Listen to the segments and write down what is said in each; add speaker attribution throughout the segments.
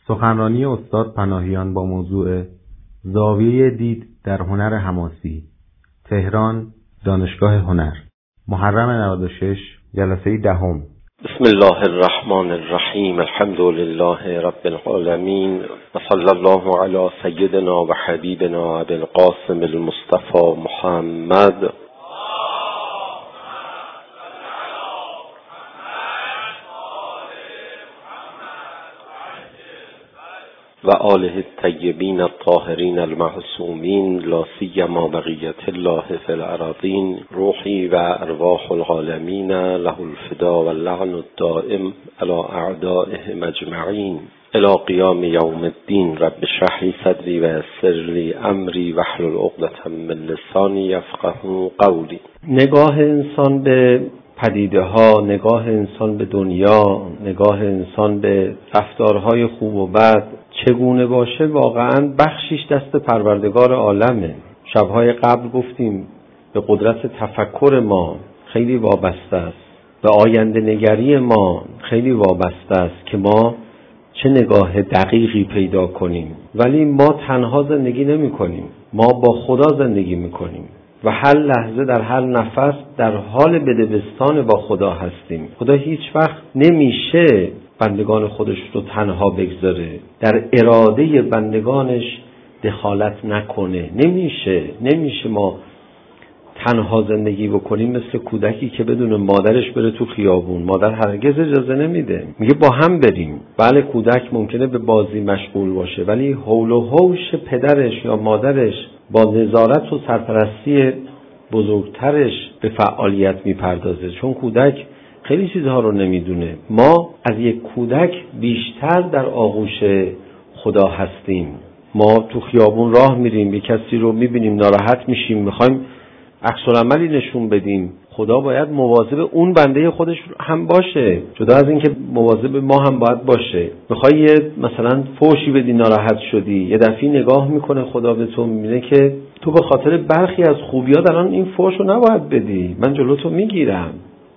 Speaker 1: سخنرانی استاد پناهیان با موضوع زاویه دید در هنر حماسی، تهران، دانشگاه هنر، محرم 96، جلسه 10.
Speaker 2: بسم الله الرحمن الرحیم. الحمد لله رب العالمین و صلی الله علی سیدنا و حبیبنا ابی القاسم المصطفى محمد و آله الطیبین الطاهرین المعصومین لا سیما بقیت الله فی الارضین. روحی و ارواح العالمین له الفدا و اللعن الدائم علی اعدائهم اجمعین الی قیام یوم الدین. رب اشرح لی صدری و یسر لی امری واحلل عقدة من لسانی یفقهوا قولی.
Speaker 3: نگاه انسان به پدیده ها، نگاه انسان به دنیا، نگاه انسان به رفتارهای خوب و بد چگونه باشه واقعا بخشیش دست پروردگار عالمه. شبهای قبل گفتیم به قدرت تفکر ما خیلی وابسته است، به آینده نگری ما خیلی وابسته است که ما چه نگاه دقیقی پیدا کنیم. ولی ما تنها زندگی نمی کنیم، ما با خدا زندگی می کنیم و هر لحظه در هر نفس در حال بدبستان با خدا هستیم. خدا هیچ وقت نمیشه بندگان خودش رو تنها بگذاره، در اراده بندگانش دخالت نکنه. نمیشه ما تنها زندگی بکنیم مثل کودکی که بدون مادرش بره تو خیابون. مادر هرگز اجازه نمیده، میگه با هم بریم. بله کودک ممکنه به بازی مشغول باشه ولی حول و حوش پدرش یا مادرش با نظارت و سرپرستی بزرگترش به فعالیت میپردازه، چون کودک خیلی چیزها رو نمیدونه. ما از یک کودک بیشتر در آغوش خدا هستیم. ما تو خیابون راه میریم، یک کسی رو میبینیم ناراحت میشیم، میخوایم عکس العملی نشون بدیم. خدا باید مواظب اون بنده خودش هم باشه، جدا از اینکه مواظب ما هم باید باشه. میخوای مثلا فوشی بدی ناراحت شدی، یه دفعه نگاه میکنه خدا به تو، میبینه که تو به خاطر برخی از خوبیات الان این فوشو نباید بدی، من جلوتو میگیرم.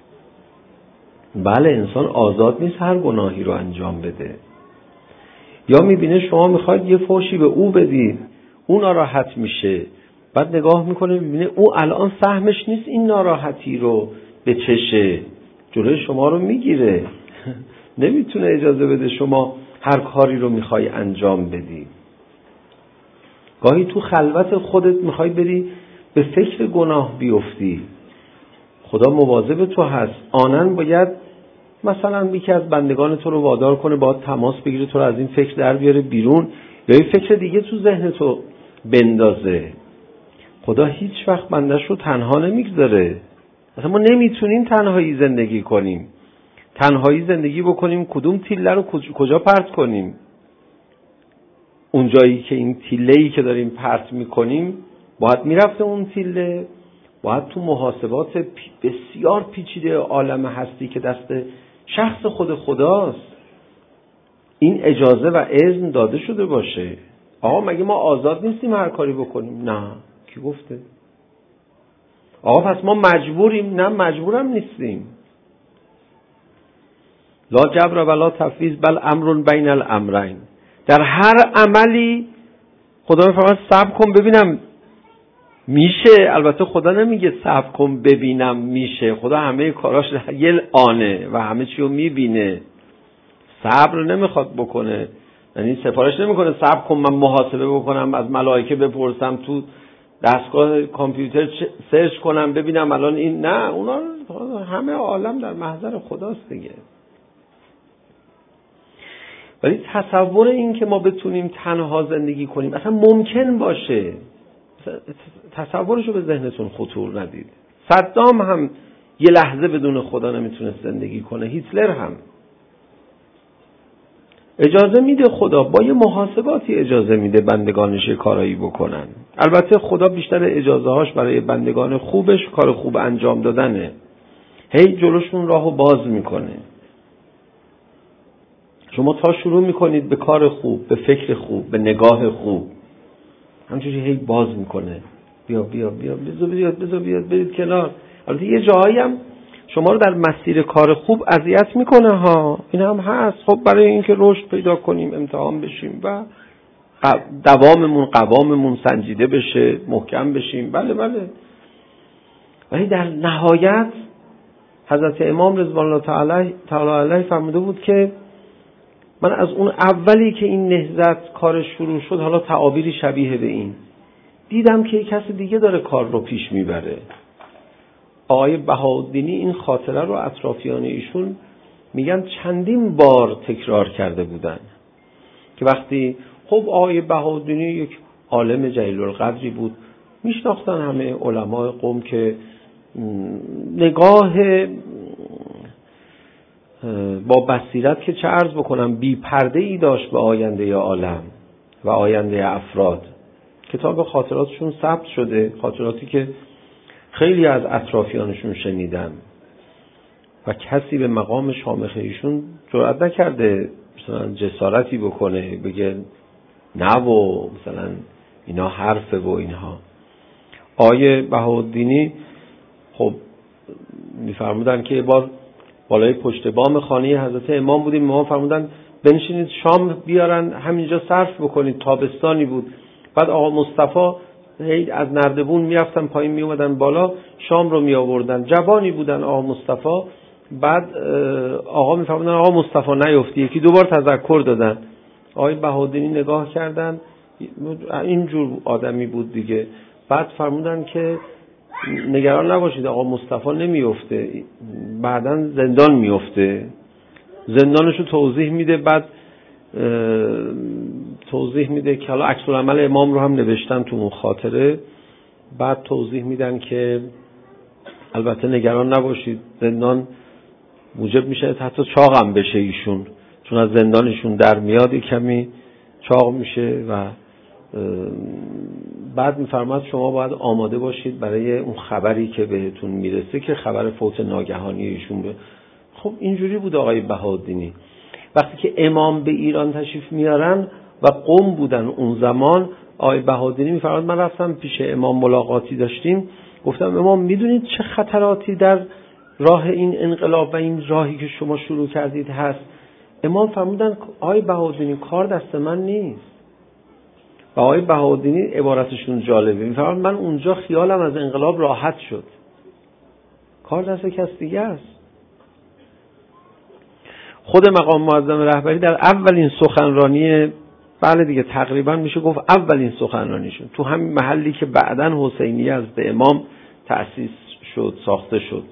Speaker 3: بله انسان آزاد نیست هر گناهی رو انجام بده. یا میبینه شما میخواید یه فوشی به او بدید، اون ناراحت میشه، بعد نگاه میکنه میبینه او الان سهمش نیست این ناراحتی رو به چشه، جلوی شما رو میگیره. نمیتونه اجازه بده شما هر کاری رو میخوای انجام بدی. گاهی تو خلوت خودت میخوای بری به فکر گناه بیفتی، خدا مواظب تو هست. آنن باید مثلا یکی از بندگان تو رو وادار کنه باید تماس بگیره، تو رو از این فکر در بیاره بیرون، یا یه فکر دیگه تو ذهن تو بندازه. خدا هیچ وقت بندش رو تنها نمیگذاره. مثلا ما نمیتونیم تنهایی زندگی کنیم. تنهایی زندگی بکنیم کدوم تیله رو کجا پرت کنیم؟ اون جایی که این تیله‌ای که داریم پرت میکنیم باید میرفته اون تیله، باید تو محاسبات بسیار پیچیده عالم هستی که دست شخص خود خداست این اجازه و اذن داده شده باشه. آقا مگه ما آزاد نیستیم هر کاری بکنیم؟ نه، کی گفته؟ آقا پس ما مجبوریم؟ نه، مجبورم نیستیم. لا جبر ولا تفویض بل امر بین الامرین. در هر عملی خدا میفرماید صبر کن ببینم میشه. البته خدا نمیگه صبر کن ببینم میشه، خدا همه کاراش یه آنه و همه چی رو میبینه. صبر نمیخواد بکنه، یعنی سفارش نمیکنه صبر کن من محاسبه بکنم، از ملائکه بپرسم، تو دستگاه کامپیوتر سرچ کنم ببینم الان این. نه، اونا همه عالم در محضر خداست دیگه. ولی تصور این که ما بتونیم تنها زندگی کنیم اصلا ممکن باشه، تصورشو به ذهنتون خطور ندید. صدام هم یه لحظه بدون خدا نمیتونست زندگی کنه، هیتلر هم. اجازه میده خدا، با یه محاسباتی اجازه میده بندگانش کارایی بکنن. البته خدا بیشتر اجازه هاش برای بندگان خوبش کار خوب انجام دادنه، هی جلوشون راهو باز میکنه. شما تا شروع میکنید به کار خوب، به فکر خوب، به نگاه خوب، همچنین هی باز میکنه. بیا بذار بیاد برید کنار. البته یه جایی هم شما رو در مسیر کار خوب اذیت میکنه ها، این هم هست. خب برای اینکه رشد پیدا کنیم امتحان بشیم و قواممون سنجیده بشه، محکم بشیم، بله. ولی در نهایت حضرت امام رضوان الله تعالی علیه فرموده بود که من از اون اولی که این نهضت کار شروع شد، حالا تعابیری شبیه به این، دیدم که یک کسی دیگه داره کار رو پیش میبره. آقای بهاءالدینی این خاطره رو اطرافیان ایشون میگن چندین بار تکرار کرده بودن که وقتی خب آقای بهاءالدینی یک عالم جلیل القدری بود، میشناختن همه علمای قوم که نگاه با بصیرت که چه عرض بکنم بی پرده ای داشت به آینده عالم و آینده افراد. کتاب خاطراتشون ثبت شده، خاطراتی که خیلی از اطرافیانشون شنیدن و کسی به مقام شامخ ایشون جرئت نکرده مثلا جسارتی بکنه بگه نه و مثلا اینا حرفه و اینها. آیه بهاءالدینی خب میفرمودن که یه بار بالای پشت بام خانه حضرت امام بودیم، امام فرمودن بنشینید شام بیارن همینجا صرف بکنید، تابستانی بود. بعد آقا مصطفی از نردبون میرفتن پایین میومدن بالا، شام رو می آوردن. جوانی بودن آقا مصطفی. بعد آقا میفرمودن آقا مصطفی نیفتی، یکی دو بار تذکر دادن. آقای بهاءالدینی نگاه کردن، اینجور آدمی بود دیگه. بعد فرمودن که نگران نباشید آقا مصطفی نمیفته، بعداً زندان میفته. زندانشو توضیح میده، بعد توضیح میده که حالا عکس العمل امام رو هم نوشتن تو اون خاطره. بعد توضیح میدن که البته نگران نباشید زندان موجب میشه حتی چاق هم بشه ایشون، چون از زندانشون در میاد کمی چاق میشه. و بعد میفرماد شما باید آماده باشید برای اون خبری که بهتون میرسه که خبر فوت ناگهانی ایشون به. خب اینجوری بود آقای بهاءالدینی. وقتی که امام به ایران تشریف میارن و قم بودن اون زمان، آقای بهاءالدینی میفرماد من رفتم پیش امام ملاقاتی داشتیم، گفتم امام میدونید چه خطراتی در راه این انقلاب و این راهی که شما شروع کردید هست؟ امام فرمودن آقای بهاءالدینی کار دست من نیست. و آقای بهاءالدینی عبارتشون جالبه، میفرماد من اونجا خیالم از انقلاب راحت شد، کار دست کس دیگه است. خود مقام معظم رهبری در اولین سخنرانی، بله دیگه تقریبا میشه گفت اولین سخنرانیشون تو همین محلی که بعداً حسینیه از به امام تأسیس شد، ساخته شد،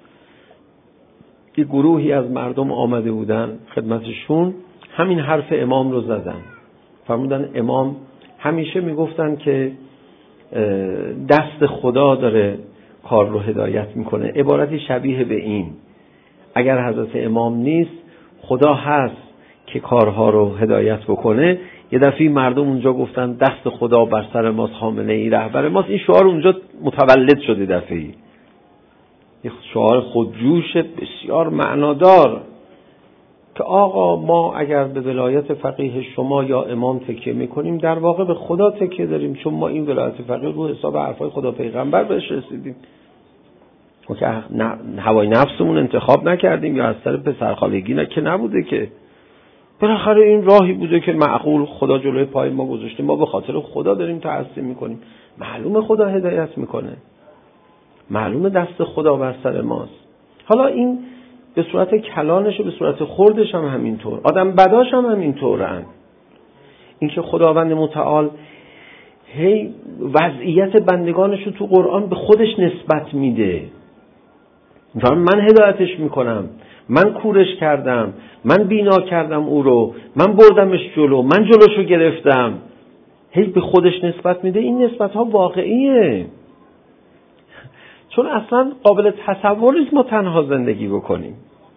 Speaker 3: یه گروهی از مردم آمده بودن خدمتشون، همین حرف امام رو زدن. فرمودن امام همیشه میگفتن که دست خدا داره کار رو هدایت میکنه، عبارتی شبیه به این. اگر حضرت امام نیست خدا هست که کارها رو هدایت بکنه. یه دفعه مردم اونجا گفتن دست خدا بر سر ماست، خامنه ای رهبر ماست. این شعار اونجا متولد شده دفعه‌ای، یه شعار خودجوش بسیار معنادار که آقا ما اگر به ولایت فقیه شما یا امام تکیه میکنیم در واقع به خدا تکیه داریم، چون ما این ولایت فقیه رو حساب حرفای خدا پیغمبر بهش رسیدیم، ما که هوای نفسمون انتخاب نکردیم یا از سر پسرخالگی که نبوده، که بالاخره این راهی بوده که معقول خدا جلوی پای ما گذاشته، ما به خاطر خدا داریم تحسین میکنیم. معلومه خدا هدایت میکنه، معلومه دست خدا بر سر ماست. حالا این به صورت کلانش و به صورت خردش هم همینطور، آدم بداش هم همینطورن. این که خداوند متعال هی وضعیت بندگانش رو تو قرآن به خودش نسبت میده، من هدایتش میکنم، من کورش کردم، من بینا کردم او رو، من بردمش جلو، من جلوشو گرفتم، هی به خودش نسبت میده. این نسبت ها واقعیه، چون اصلا قابل تصور نیست ما تنها زندگی بکنیم،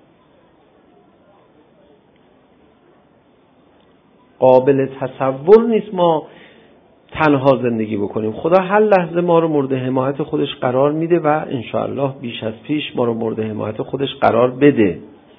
Speaker 3: قابل تصور نیست ما تنها زندگی بکنیم. خدا هر لحظه ما رو مورد حمایت خودش قرار میده و انشاءالله بیش از پیش ما رو مورد حمایت خودش قرار بده.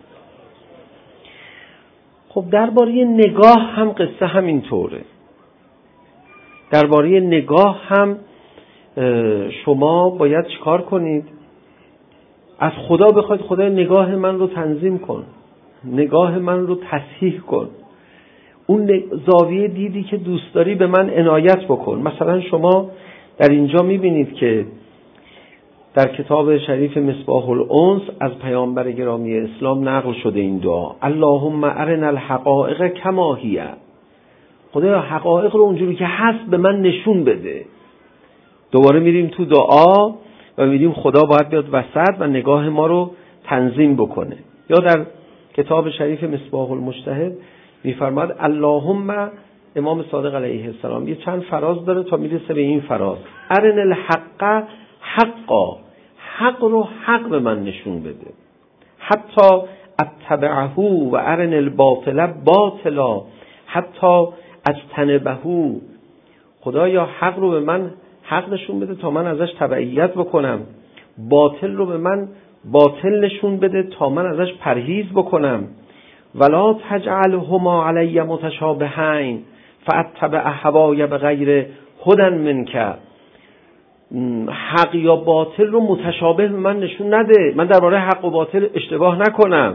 Speaker 3: خب درباره نگاه هم قصه همینطوره. درباره نگاه هم شما باید چیکار کنید؟ از خدا بخواید خدای نگاه من رو تنظیم کن، نگاه من رو تصحیح کن، اون زاویه دیدی که دوست داری به من عنایت بکن. مثلا شما در اینجا میبینید که در کتاب شریف مصباح الانس از پیامبر گرامی اسلام نقل شده این دعا: اللهم ارنا الحقائق کما هی. خدایا حقایق رو اونجوری که هست به من نشون بده. دوباره میریم تو دعا و میگیم خدا باید بیاد وسط و نگاه ما رو تنظیم بکنه. یا در کتاب شریف مصباح المجتهد میفرماد اللهم، امام صادق علیه السلام یه چند فراز داره تا میرسه به این فراز: ارنا الحق حقا، حق رو حق به من نشون بده، حتی اتبعه و ارنا الباطل باطلا حتی اجتنبه. خدایا حق رو به من حق نشون بده تا من ازش تبعیت بکنم، باطل رو به من باطل نشون بده تا من ازش پرهیز بکنم. ولا تجعلهما علی متشابهین فاتبع هوای بغیر هدی منک. حق یا باطل رو متشابه به من نشون نده، من درباره حق و باطل اشتباه نکنم.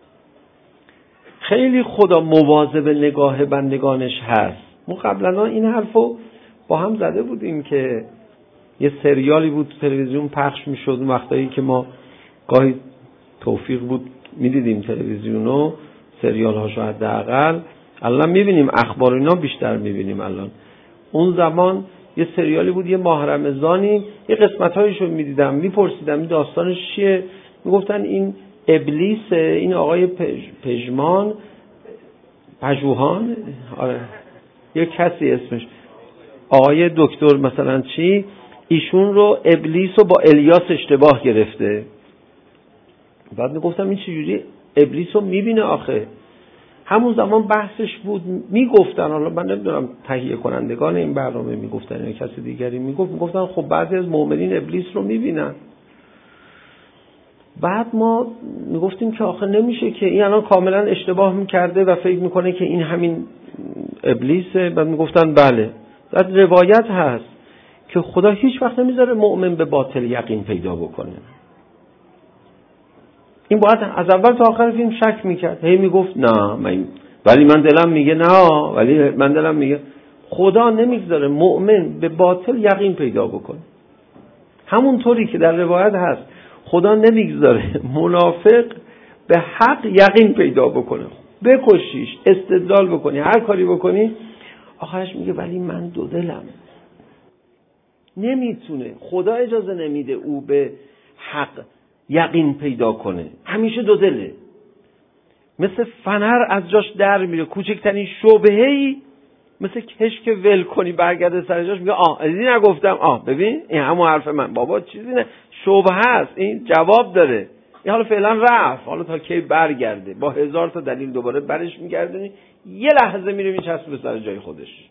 Speaker 3: خیلی خدا مواظب نگاه بندگانش هست. ما قبلا این حرفو با هم زده بودیم که یه سریالی بود تو تلویزیون پخش میشد وقتایی که ما گاهی توفیق بود میدیدیم تلویزیونو، سریال هاشو حداقل. الان میبینیم اخبار اینا بیشتر میبینیم الان. اون زمان یه سریالی بود، یه ماه رمضانی، یه قسمتایشو میدیدم، میپرسیدم این داستانش چیه، میگفتن این ابلیس، این آقای پژوهان، آره یه کسی اسمش آقای دکتر مثلا چی، ایشون رو ابلیس رو با الیاس اشتباه گرفته. بعد میگفتم این چجوری ابلیس رو میبینه آخه؟ همون زمان بحثش بود، میگفتن، حالا من نمیدونم تهیه کنندگان این برنامه میگفتن یا کسی دیگری میگفتن خب بعضی از مؤمنین ابلیس رو میبینن. بعد ما میگفتیم که آخه نمیشه که این الان کاملا اشتباه میکرده و فکر میکنه که این همین ابلیسه. بعد میگفتن بله، بعد روایت هست که خدا هیچ وقت نمیذاره مؤمن به باطل یقین پیدا بکنه. این باید از اول تا آخر فیلم شک میکرد، هی میگفت نه ولی من دلم میگه نه، ولی من دلم میگه. خدا نمیذاره مؤمن به باطل یقین پیدا بکنه. همونطوری که در روایت هست خدا نمیگذاره منافق به حق یقین پیدا بکنه. بکشیش، استدلال بکنی، هر کاری بکنی، آخرش میگه ولی من دو دلم. نمیتونه، خدا اجازه نمیده او به حق یقین پیدا کنه، همیشه دو دله، مثل فنر از جاش در میره، کوچکترین شبهه‌ای مثل کشک ول کنی برگرده سر جاش، میگه از این نگفتم، ببین این همون حرف من، بابا چیزی نه، شبهه است، این جواب داره، این حالا فعلا رفت، حالا تا کی برگرده، با 1000 تا دلیل دوباره برش میگردونی، یه لحظه میره میچسبه به سر جای خودش.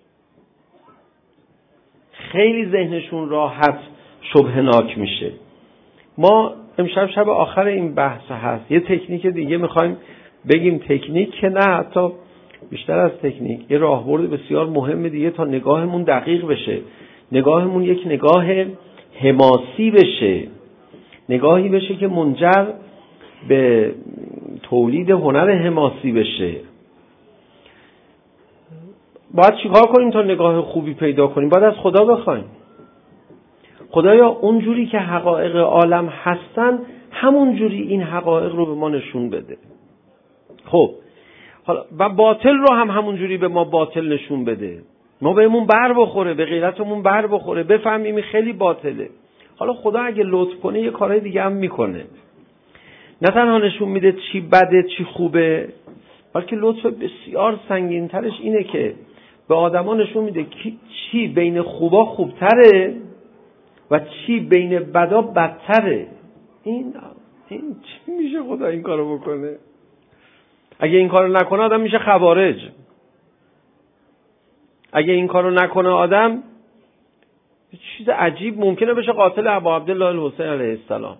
Speaker 3: خیلی ذهنشون راحت شبهه‌ناک میشه. ما امشب شب آخر این بحث هست، یه تکنیک دیگه میخوایم بگیم، تکنیک که نه، حتی بیشتر از تکنیک، یه راهبرد بسیار مهم دیگه تا نگاهمون دقیق بشه، نگاهمون یک نگاه حماسی بشه، نگاهی بشه که منجر به تولید هنر حماسی بشه. باید چیکار کنیم تا نگاه خوبی پیدا کنیم؟ باید از خدا بخوایم. خدایا اونجوری که حقایق عالم هستن همون جوری این حقایق رو به ما نشون بده. خب حالا و باطل رو هم همون جوری به ما باطل نشون بده، ما بهمون بر بخوره، به غیرتمون بر بخوره، بفهمیم خیلی باطله. حالا خدا اگه لطف کنه یه کارهای دیگه هم میکنه، نه تنها نشون میده چی بده چی خوبه، بلکه لطف بسیار سنگین ترش اینه که به آدما نشون میده چی بین خوبا خوبتره و چی بین بدا بدتره. این چی میشه خدا این کارو بکنه؟ اگه این کارو نکنه آدم میشه خوارج. اگه این کارو نکنه آدم چیز عجیب ممکنه بشه قاتل ابا عبدالله الحسین علیه السلام.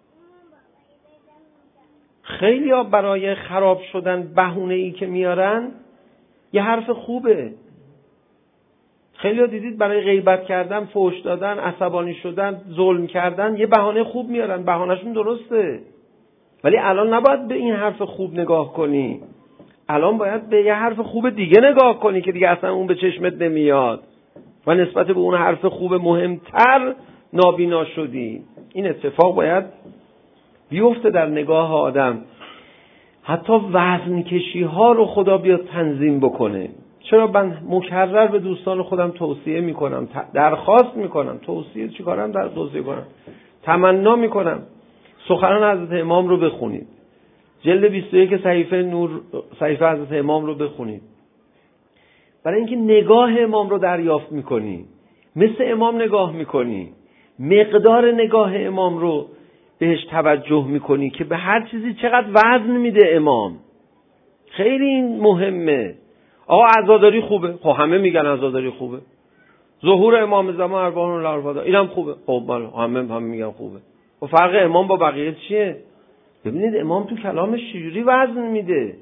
Speaker 3: خیلی ها برای خراب شدن بهونه ای که میارن یه حرف خوبه. خیلی‌ها دیدید برای غیبت کردن، فحش دادن، عصبانی شدن، ظلم کردن یه بهانه خوب میارن، بهانه‌شون درسته. ولی الان نباید به این حرف خوب نگاه کنی، الان باید به یه حرف خوب دیگه نگاه کنی که دیگه اصلا اون به چشمت نمیاد و نسبت به اون حرف خوب مهمتر نابینا شدی. این اتفاق باید بیفته در نگاه آدم. حتی وزن کشی ها رو خدا بیاد تنظیم بکنه. چرا من مکرر به دوستان خودم توصیه میکنم، درخواست میکنم، توصیه چیکارم در توصیه کنم، تمنا میکنم سخنان حضرت امام رو بخونید. جلد 21 صحیفه حضرت امام رو بخونید. برای اینکه نگاه امام رو دریافت میکنی، مثل امام نگاه میکنی، مقدار نگاه امام رو بهش توجه میکنی که به هر چیزی چقدر وزن میده امام. خیلی این مهمه. آقا عزاداری خوبه، خب همه میگن عزاداری خوبه. ظهور امام زمان ارواح الارواح اینم خوبه، خب همه میگن خوبه. و فرق امام با بقیه چیه؟ ببینید امام تو کلامش چجوری وزن میده،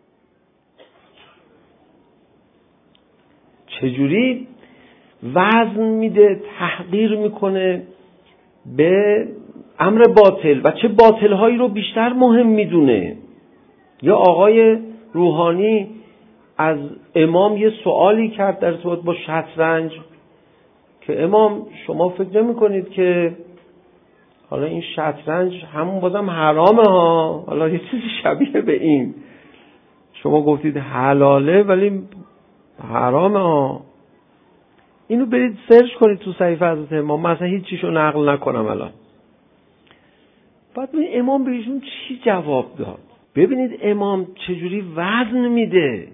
Speaker 3: چجوری وزن میده، تحقیر میکنه به امر باطل و چه باطلهایی رو بیشتر مهم میدونه. یا آقای روحانی از امام یه سوالی کرد در ارتباط با شطرنج که امام شما فکر نمی کنید که حالا این شطرنج همون بازم حرامه ها، حالا یه چیزی شبیه به این، شما گفتید حلاله ولی حرامه ها. اینو برید سرچ کنید تو صحیفه حضرت امام، من اصلا هیچ چیشو نقل نکنم الان. بعد ببینید امام به ایشون چی جواب داد. ببینید امام چجوری وزن میده.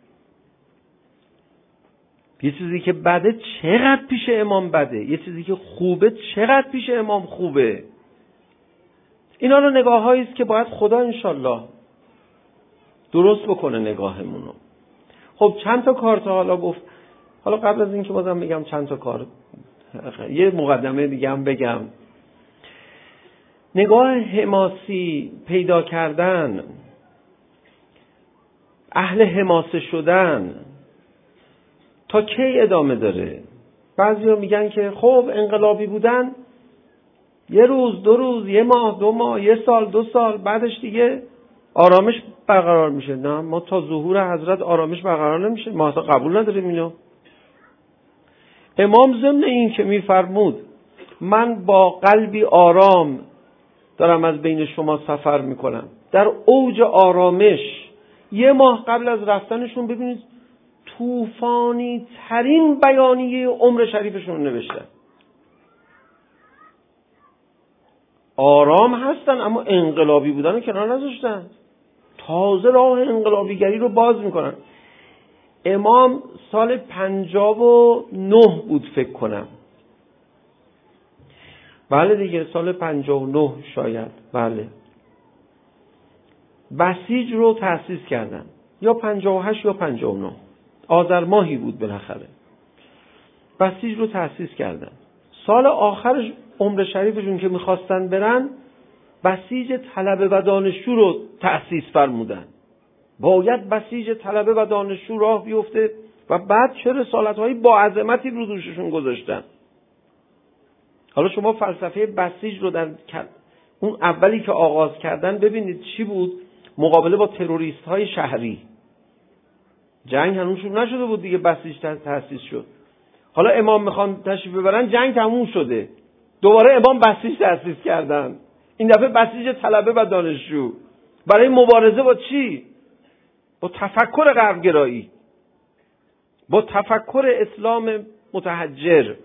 Speaker 3: یه چیزی که بده چقدر پیش امام بده، یه چیزی که خوبه چقدر پیش امام خوبه. اینا رو نگاه‌هایی است که باید خدا انشالله درست بکنه نگاهمونو. خب چند تا کار تا حالا گفت. حالا قبل از اینکه بازم بگم چند تا کار، یه مقدمه دیگه هم بگم. نگاه حماسی پیدا کردن، اهل حماسه شدن تا کی ادامه داره؟ بعضیا میگن که خب انقلابی بودن یه روز، 2 روز، 1 ماه، 2 ماه، 1 سال، 2 سال، بعدش دیگه آرامش برقرار میشه. نه، ما تا ظهور حضرت آرامش برقرار نمیشه، ما اصلا قبول نداریم اینو. امام ضمن این که میفرمود من با قلبی آرام دارم از بین شما سفر میکنم، در اوج آرامش 1 ماه قبل از رفتنشون ببینید طوفانی ترین بیانیه عمر شریفشون نوشتن. آرام هستن اما انقلابی بودن رو کنار نذاشتن، تازه راه انقلابیگری رو باز میکنن. امام سال 59 بود فکر کنم، بله دیگه سال 59 شاید، بله بسیج رو تأسیس کردن، یا 58 یا 59 آذر ماهی بود بالاخره بسیج رو تأسیس کردن. سال آخرش عمر شریفشون که میخواستن برن، بسیج طلبه و دانشجو رو تأسیس فرمودن. باید بسیج طلبه و دانشجو راه بیفته و بعد چه رسالت‌هایی با عظمتی رو دوششون گذاشتن. حالا شما فلسفه بسیج رو در اون اولی که آغاز کردن ببینید چی بود؟ مقابله با تروریست‌های شهری. جنگ هنوز شروع نشده بود دیگه، بسیج تأسیس شد. حالا امام میخوان تشریف ببرن، جنگ تموم شده، دوباره امام بسیج تأسیس کردن. این دفعه بسیج طلبه و دانشجو برای مبارزه با چی؟ با تفکر غربگرایی، با تفکر اسلام متحجر.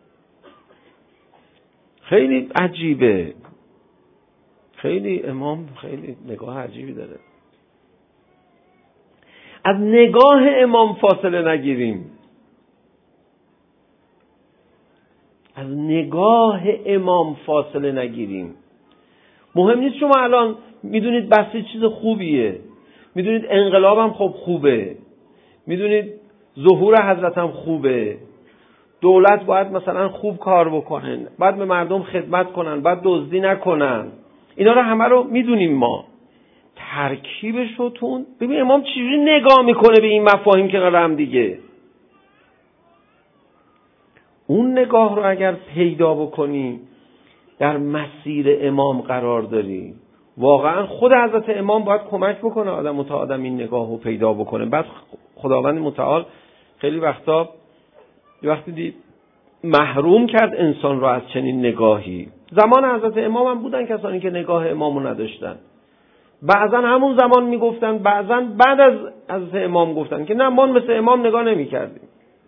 Speaker 3: خیلی عجیبه، خیلی امام خیلی نگاه عجیبی داره. از نگاه امام فاصله نگیریم، از نگاه امام فاصله نگیریم. مهم نیست شما الان میدونید بسیج چیز خوبیه، میدونید انقلاب هم خب خوبه، میدونید ظهور حضرت هم خوبه، دولت باید مثلا خوب کار بکنن، باید به مردم خدمت کنن، باید دزدی نکنن، اینا رو همه رو میدونیم ما. ترکیبش رو تون ببین امام چجوری نگاه میکنه به این مفاهیم که قرار هم دیگه. اون نگاه رو اگر پیدا بکنی در مسیر امام قرار داری. واقعا خود حضرت امام باید کمک بکنه آدم تا آدم این نگاه رو پیدا بکنه. بعد خداوند متعال خیلی وقتا وقتی محروم کرد انسان رو از چنین نگاهی. زمان حضرت امام هم بودن کسانی که نگاه امام رو نداشتن، بعضا همون زمان میگفتن، بعضا بعد از حضرت امام گفتن که نه ما مثل امام نگاه نمی کردیم.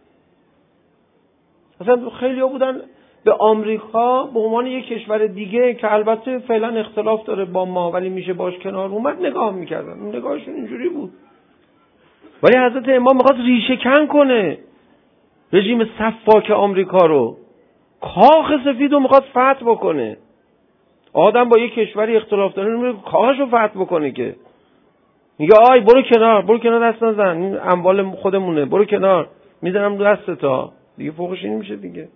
Speaker 3: اصلا خیلی ها بودن به آمریکا به عنوان یک کشور دیگه که البته فعلا اختلاف داره با ما ولی میشه باش کنار اومد نگاه میکردن. نگاهشون اینجوری بود. ولی حضرت امام میخواد ریشه کن کنه رژیم سفاک آمریکا رو، کاخ سفید رو میخواد فتح بکنه. آدم با یک کشوری اختلاف داره نمیره کاخش رو فتح بکنه که میگه آی برو کنار دست نزن، این اموال خودمونه، برو کنار، میذارم دست تا دیگه فوقش این میشه دیگه.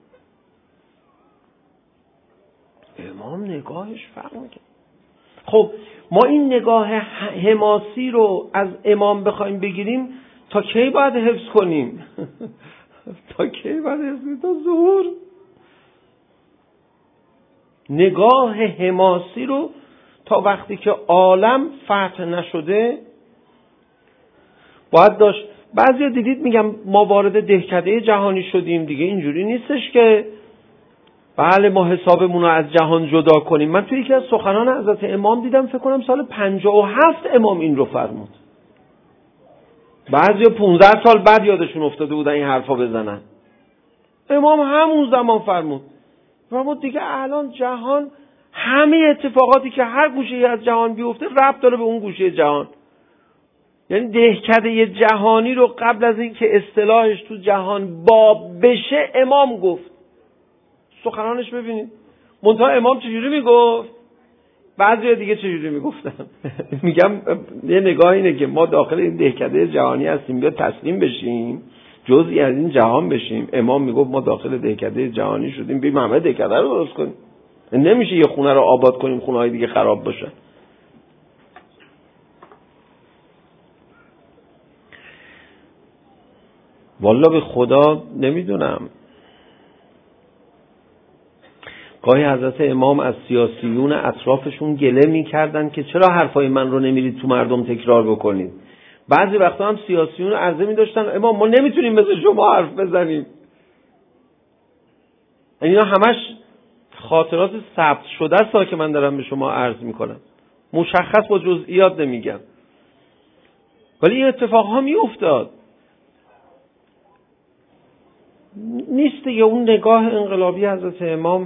Speaker 3: امام نگاهش فرق میکنه. خب ما این نگاه حماسی رو از امام بخوایم بگیریم تا کی باید حفظ کنیم؟ تا کی باید حفظ کنیم؟ تا ظهور. نگاه حماسی رو تا وقتی که عالم فتح نشده باید داشت. بعضی دیدید میگم ما وارد دهکده جهانی شدیم دیگه، اینجوری نیستش که بله ما حسابمون رو از جهان جدا کنیم. من توی یکی از سخنان حضرت امام دیدم، فکر کنم سال 57 امام این رو فرمود. بعضی 15 سال بعد یادشون افتاده بودن این حرفا بزنن. امام همون زمان فرمود دیگه الان جهان همه اتفاقاتی که هر گوشه از جهان بیفته ربط داره به اون گوشه جهان. یعنی دهکده جهانی رو قبل از این که اصطلاحش تو جهان باب بشه امام گفت. سخنانش ببینید. منتها امام چجوری میگفت؟ بعضی دیگه چجوری میگفتن؟ میگم یه نگاه اینه که ما داخل این دهکده جهانی هستیم، بیا تسلیم بشیم، جزئی از این جهان بشیم. امام میگفت ما داخل دهکده جهانی شدیم، بریم همه دهکده رو درست کنیم. نمیشه یه خونه رو آباد کنیم خونه‌های دیگه خراب بشه. والله به خدا نمیدونم. گاهی حضرت امام از سیاسیون اطرافشون گله میکردن که چرا حرفای من رو نمیرید تو مردم تکرار بکنید. بعضی وقتا هم سیاسیون عرضه میداشتن امام ما نمیتونیم مثل شما حرف بزنیم. اینا همش خاطرات ثبت شده است که من دارم به شما عرض میکنم، مشخص با جزئیات نمیگم، ولی این اتفاقها میافتاد. نیست دیگه اون نگاه انقلابی حضرت امام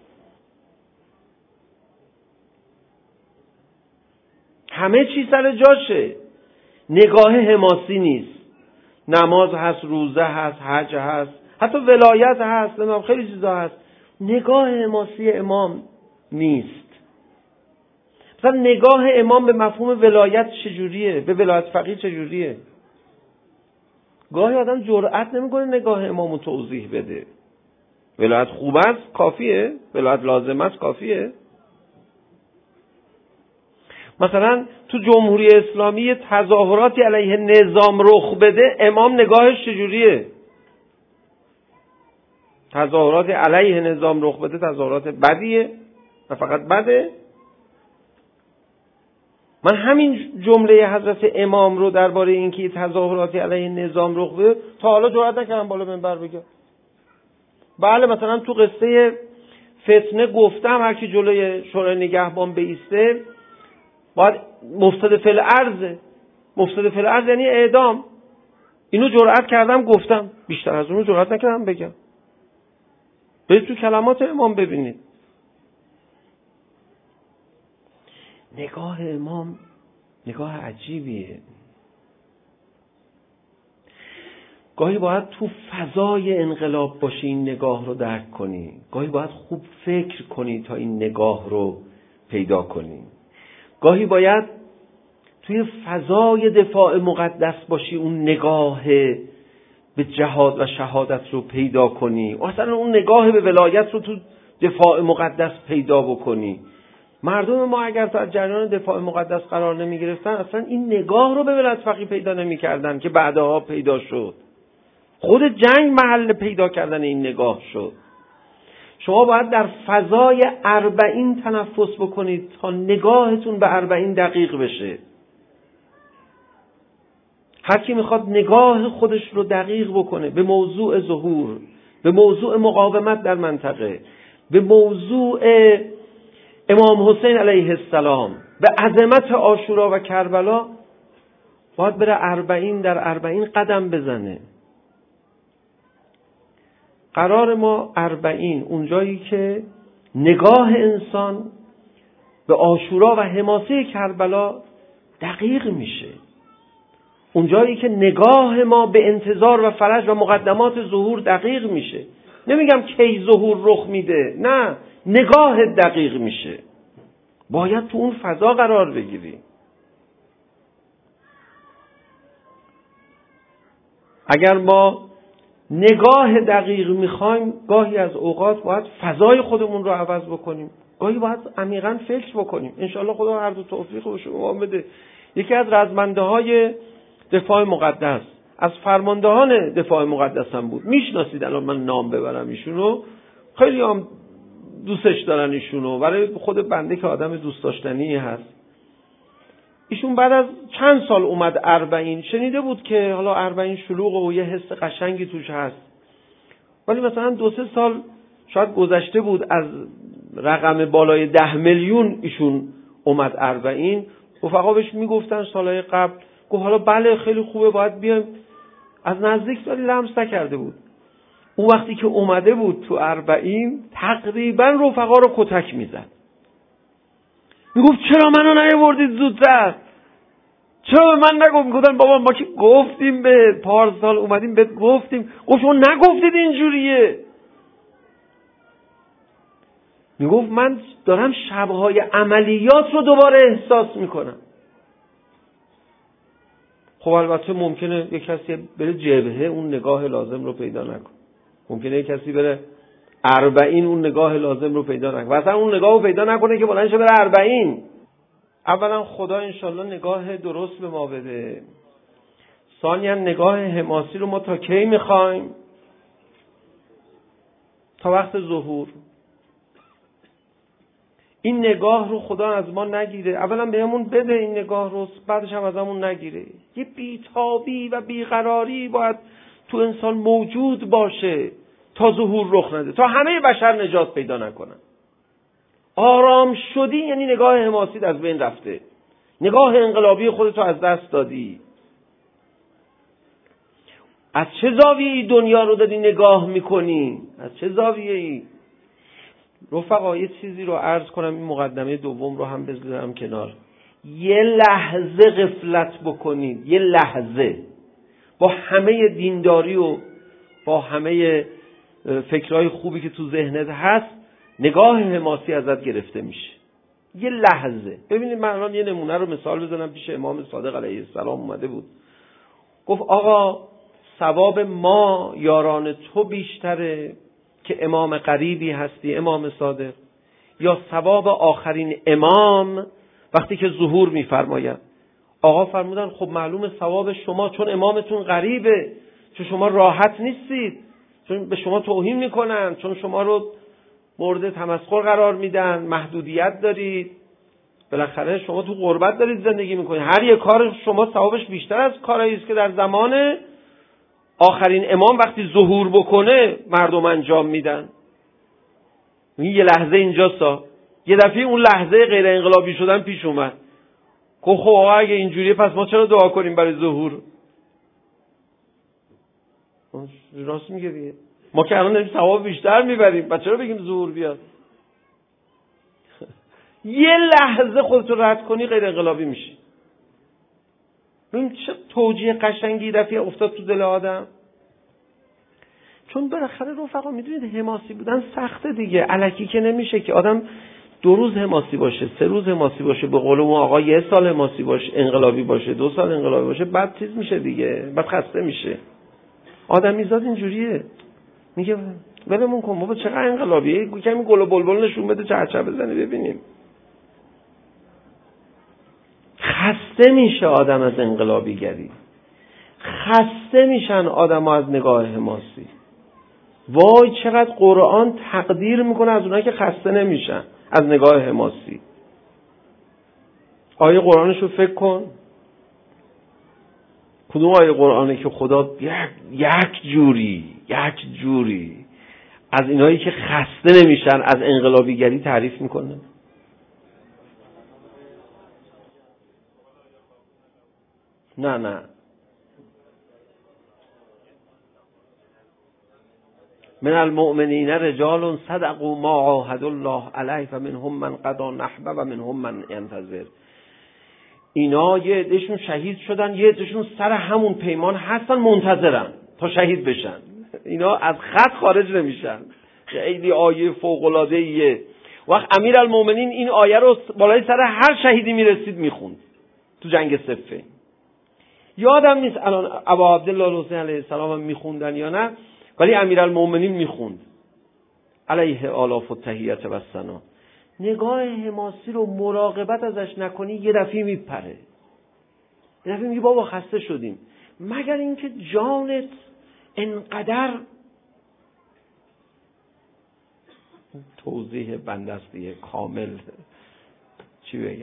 Speaker 3: همه چی سر جاشه. نگاه حماسی نیست. نماز هست، روزه هست، حج هست، حتی ولایت هست، خیلی چیزا هست. نگاه حماسی امام نیست. مثلا نگاه امام به مفهوم ولایت چجوریه؟ به ولایت فقیه چجوریه؟ گاهی آدم جرئت نمیکنه نگاه امامو توضیح بده. ولایت خوب است کافیه؟ ولایت لازم است کافیه؟ مثلا تو جمهوری اسلامی تظاهراتی علیه نظام رخ بده، امام نگاهش چجوریه؟ تظاهرات علیه نظام رخ بده تظاهرات بدیه؟ نه فقط بده؟ من همین جمله حضرت امام رو درباره اینکه تظاهراتی علیه نظام رخ بده تا حالا جرئت نکردم بالا منبر بگم. بله مثلا تو قصه فتنه گفتم هر کی جلوی شورای نگهبان بیسته باید مفسد فی الارض. مفسد فی الارض یعنی اعدام. اینو جرئت کردم گفتم، بیشتر از اونو جرئت نکردم بگم. برید تو کلمات امام ببینید. نگاه امام نگاه عجیبیه. گاهی باید تو فضای انقلاب باشی این نگاه رو درک کنی. گاهی باید خوب فکر کنی تا این نگاه رو پیدا کنی. گاهی باید توی فضای دفاع مقدس باشی اون نگاه به جهاد و شهادت رو پیدا کنی. اصلا اون نگاه به ولایت رو تو دفاع مقدس پیدا بکنی. مردم ما اگر تا از جریان دفاع مقدس قرار نمی گرفتن اصلا این نگاه رو به ولایت فقیه پیدا نمی کردن که بعدها پیدا شد. خود جنگ محل پیدا کردن این نگاه شد. شما باید در فضای 40 تنفس بکنید تا نگاهتون به 40 دقیق بشه. هر کی میخواد نگاه خودش رو دقیق بکنه به موضوع ظهور، به موضوع مقاومت در منطقه، به موضوع امام حسین علیه السلام، به عظمت عاشورا و کربلا، باید بره 40 در 40 قدم بزنه. قرار ما 40 اونجایی که نگاه انسان به عاشورا و حماسه کربلا دقیق میشه، اونجایی که نگاه ما به انتظار و فرج و مقدمات ظهور دقیق میشه. نمیگم کی ظهور رخ میده، نه، نگاه دقیق میشه. باید تو اون فضا قرار بگیری. اگر ما نگاه دقیق میخوایم، گاهی از اوقات باید فضای خودمون رو عوض بکنیم، گاهی باید عمیقاً فکر بکنیم. انشاءالله خدا هر دو توفیق به شما بده. یکی از رزمنده های دفاع مقدس، از فرماندهان دفاع مقدس هم بود. میشناسید، الان من نام ببرم ایشونو، خیلی هم دوستش دارن ایشونو، برای خود بنده که آدم دوست داشتنی هست. ایشون بعد از چند سال اومد 40، شنیده بود که حالا 40 شلوغ و یه حس قشنگی توش هست، ولی مثلا 2-3 سال شاید گذشته بود از رقم بالای 10 میلیون ایشون اومد 40. رفقا بهش میگفتن سالهای قبل، گفت حالا بله خیلی خوبه، باید بیایم. از نزدیک سالی لمس نکرده بود. اون وقتی که اومده بود تو 40 تقریبا رفقا رو کتک میزد. میگفت چرا منو نیاوردید زودتر؟ چرا من نگفت؟ گفتن بابا ما که گفتیم به پارسال اومدیم بهت گفتیم. گفت شما نگفتید اینجوریه. میگفت من دارم شبهای عملیات رو دوباره احساس میکنم. خب البته ممکنه یک کسی بره جبهه اون نگاه لازم رو پیدا نکنه، ممکنه یک کسی بره 40 اون نگاه لازم رو پیدا نکنه، و اصلا اون نگاه رو پیدا نکنه که بلند شه بره 40. اولا خدا انشالله نگاه درست به ما بده. ثانیا نگاه حماسی رو ما تا کی میخوایم؟ تا وقت ظهور. این نگاه رو خدا از ما نگیره، اولا بهمون بده این نگاه رو، بعدش هم ازمون نگیره. یه بیتابی و بیقراری باید تو انسان موجود باشه تا ظهور رخ نده، تا همه بشر نجات پیدا نکنن. آرام شدی یعنی نگاه حماسی از بین رفته، نگاه انقلابی خودتو از دست دادی. از چه زاویه‌ای دنیا رو داری نگاه میکنی؟ از چه زاویه‌ای؟ رفقا یه چیزی رو عرض کنم، این مقدمه دوم رو هم بذارم کنار. یه لحظه غفلت بکنید، یه لحظه، با همه دینداری و با همه فکرهای خوبی که تو ذهنت هست، نگاه حماسی ازت گرفته میشه. یه لحظه. ببینید من الان یه نمونه رو مثال بزنم. پیش امام صادق علیه السلام اومده بود، گفت آقا ثواب ما یاران تو بیشتره که امام غریبی هستی امام صادق، یا ثواب آخرین امام وقتی که ظهور میفرماید؟ آقا فرمودن خب معلومه ثواب شما، چون امامتون غریبه، چون شما راحت نیستید، چون به شما توهین میکنن، چون شما رو مورد تمسخر قرار میدن، محدودیت دارید، بالاخره شما تو غربت دارید زندگی میکنید، هر یک کار شما ثوابش بیشتر از کارهایی است که در زمان آخرین امام وقتی ظهور بکنه مردم انجام میدن. یه لحظه اینجاست، یه دفعه اون لحظه غیر انقلابی شدن پیش اومد. خب آقا اگه اینجوریه پس ما چرا دعا کنیم برای ظهور؟ راست میگه دیگه، ما که الان داریم ثواب بیشتر میبریم، پس چرا بگیم ظهور بیاد؟ یه لحظه خودتو رد کنی غیر انقلابی میشی. ببین چه توجیه قشنگی دفعه افتاد تو دل آدم. چون بالاخره رفقا میدونید حماسی بودن سخته دیگه، الکی که نمیشه که آدم 2 روز حماسی باشه، 3 روز حماسی باشه، به قول اون آقا 1 سال حماسی باشه، انقلابی باشه، 2 سال انقلابی باشه، بعد چیز میشه دیگه، بعد خسته میشه. آدمیزاد اینجوریه، میگه ولمون کن بابا چقدر انقلابیه، کمی گل و بلبل نشون بده، چرچه بزنه ببینیم. خسته میشه آدم از انقلابیگری، خسته میشن آدم‌ها از نگاه حماسی. وای چقدر قرآن تقدیر میکنه از اونایی که خسته نمیشن از نگاه حماسی. آیه قرآنشو فکر کن. کدوم آیه قرآنه که خدا یک جوری از اینایی که خسته نمیشن از انقلابیگری تعریف میکنه؟ نه من المؤمنین رجال صدقوا ما عاهدوا الله علیه فمنهم من قضی نحبه و منهم من ینتظر. اینا یه عدهشون شهید شدن، یه عدهشون سر همون پیمان هستن منتظرن تا شهید بشن. اینا از خط خارج نمیشن. خیلی آیه فوق‌العاده‌ایه. وقت امیرالمومنین این آیه رو بالای سر هر شهیدی میرسید میخوند تو جنگ صفین. یادم نیست الان ابا عبدالله الحسین علیه السلام هم میخوندن یا نه، ولی امیرالمومنین میخوند علیه آلاف التحیت و الثنا. نگاه حماسی رو مراقبت ازش نکنی یه دفعه میپره. یه دفعه میگه بابا خسته شدیم. مگر اینکه جانت انقدر توضیح بندستیه کامل چی بگم،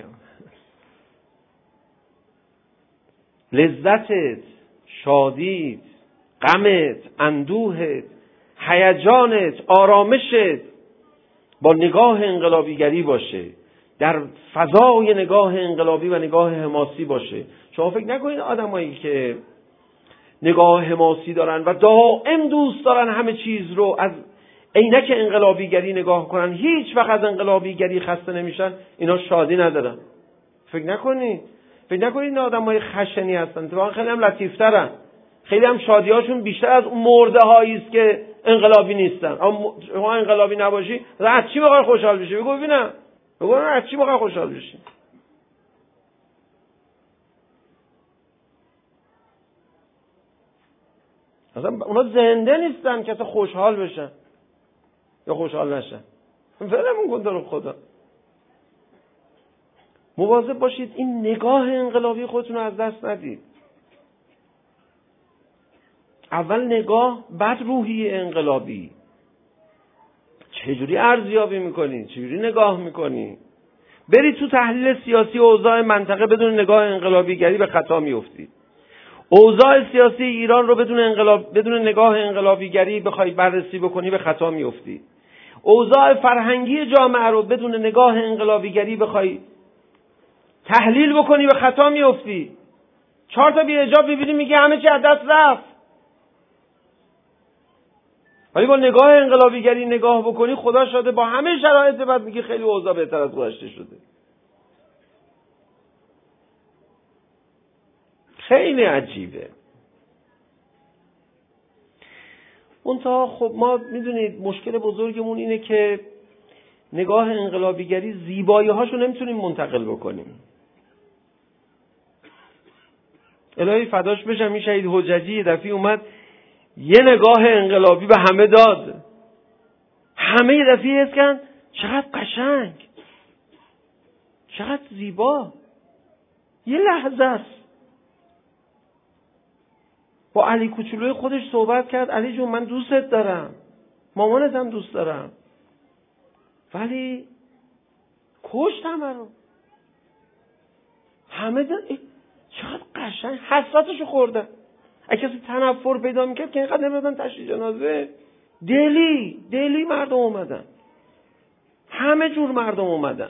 Speaker 3: لذتت، شادیت، غمت، اندوهت، هیجانت، آرامشت با نگاه انقلابیگری باشه، در فضای نگاه انقلابی و نگاه حماسی باشه. شما فکر نکنید آدمایی که نگاه حماسی دارن و دائم دوست دارن همه چیز رو از عینک انقلابیگری نگاه کنن هیچ وقت از انقلابیگری خسته نمیشن، اینا شادی ندارن. فکر نکنید این آدمای خشنی هستن، واقعا خیلی هم لطیف‌ترن، خیلی هم شادی‌هاشون بیشتر از اون مرده‌هایی است که انقلابی نیستن. اما شما انقلابی نباشی از چی موقع خوشحال بشی؟ بگو ببینم، از چی موقع خوشحال بشی؟ اصلا اونا زنده نیستن که خوشحال بشن یا خوشحال نشن. ولمون کن تو رو خدا. مواظب باشید این نگاه انقلابی خودتون رو از دست ندید. اول نگاه، بعد روحی انقلابی. چجوری ارزیابی میکنی؟ چجوری نگاه میکنی؟ برید تو تحلیل سیاسی اوضاع منطقه بدون نگاه انقلابیگری به خطا میافتید. اوضاع سیاسی ایران رو بدون نگاه انقلابیگری بخوای بررسی بکنی به خطا میافتید. اوضاع فرهنگی جامعه رو بدون نگاه انقلابیگری بخوای تحلیل بکنی به خطا میافتی. 4 تا بی‌حجاب می‌بینی میگه همه چی از دست رفت. ولی با نگاه انقلابیگری نگاه بکنی خدا شاده با همه شرایط بعد میگه خیلی اوضاع بهتر از گذشته شده. خیلی عجیبه. منتها خب ما میدونید مشکل بزرگمون اینه که نگاه انقلابیگری زیبایی‌هاشو نمیتونیم منتقل بکنیم. الهی فداش بشم این شهید حججی یه دفعه اومد یه نگاه انقلابی به همه داد. همه یه دفعه حس کردن چقدر قشنگ، چقدر زیبا. یه لحظه است. با علی کوچولوی خودش صحبت کرد. علی جون من دوستت دارم، مامانت هم دوست دارم، ولی کشت همه رو. همه چقدر قشنگ حسرتشو خوردن. اگه کسی تنفر پیدا میکرد که اینقدر نمیدادن تشییع جنازه. دلی مردم اومدن، همه جور مردم اومدن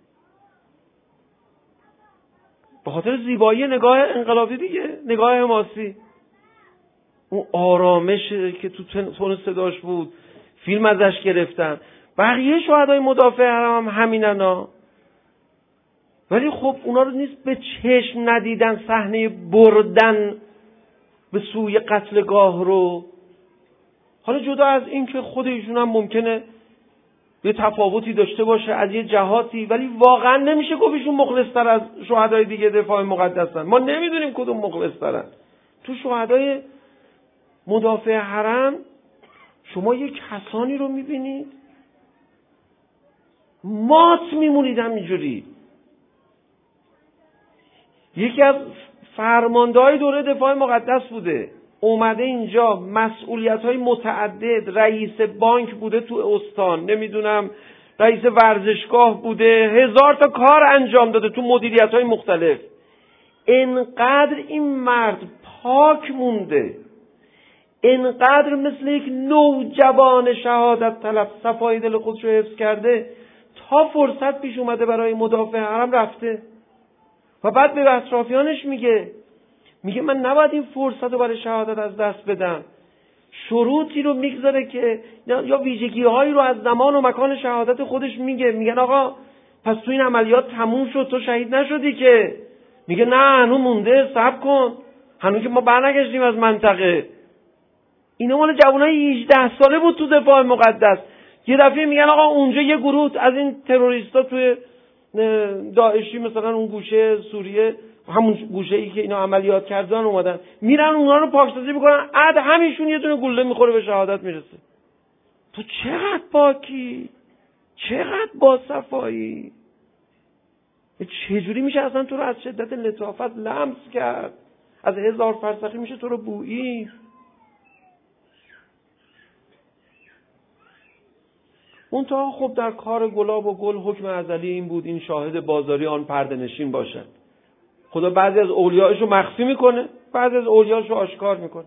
Speaker 3: به خاطر زیبایی نگاه انقلابی دیگه، نگاه حماسی. اون آرامش که تو تون صداش بود، فیلم ازش گرفتن. بقیه شهدای مدافع حرم هم همینن ولی خب اونا رو نیست به چشم ندیدن صحنه بردن به سوی قتلگاه رو. حالا جدا از این که خود ایشون هم ممکنه یه تفاوتی داشته باشه از یه جهاتی، ولی واقعا نمیشه گفت ایشون مخلص‌تر از شهدای دیگه دفاع مقدسن. ما نمیدونیم کدوم مخلص‌ترن. تو شهدای مدافع حرم شما یه کسانی رو میبینید مات میمونید همینجوری. یکی از فرماندهای دوره دفاع مقدس بوده، اومده اینجا مسئولیت‌های متعدد، رئیس بانک بوده تو استان، نمیدونم رئیس ورزشگاه بوده، 1000 تا کار انجام داده تو مدیریت‌های مختلف. انقدر این مرد پاک مونده، انقدر مثل یک نوجوان شهادت طلب صفای دل خودش رو حفظ کرده، تا فرصت پیش اومده برای مدافع حرم رفته و بعد به اطرافیانش میگه من نباید این فرصت رو برای شهادت از دست بدم. شروطی رو میگذاره که یا ویژگی‌هایی رو از زمان و مکان شهادت خودش میگن آقا پس تو این عملیات تموم شد، تو شهید نشدی که. میگه نه هنوز مونده، صبر کن، هنوز که ما برنگشتیم از منطقه. اینا مال جوانای 18 ساله بود تو دفاع مقدس. یه دفعه میگن آقا اونجا یه گروه از این تروریستا توی داعشی مثلا اون گوشه سوریه، همون گوشه‌ای که اینا عملیات کردن اومدن، میرن اونها رو پاکسازی میکنن، عد همیشون یه دونه گلوله میخوره به شهادت میرسه. تو چقدر پاکی، چقدر باصفایی، چجوری میشه اصلا تو رو از شدت لطافت لمس کرد؟ از 1000 فرسخی میشه تو رو بویی. اون تا خب در کار گلاب و گل حکم ازلی این بود این شاهد بازاری آن پرده نشین باشد. خدا بعضی از اولیاءش رو مخفی میکنه، بعضی از اولیاءش رو آشکار میکنه.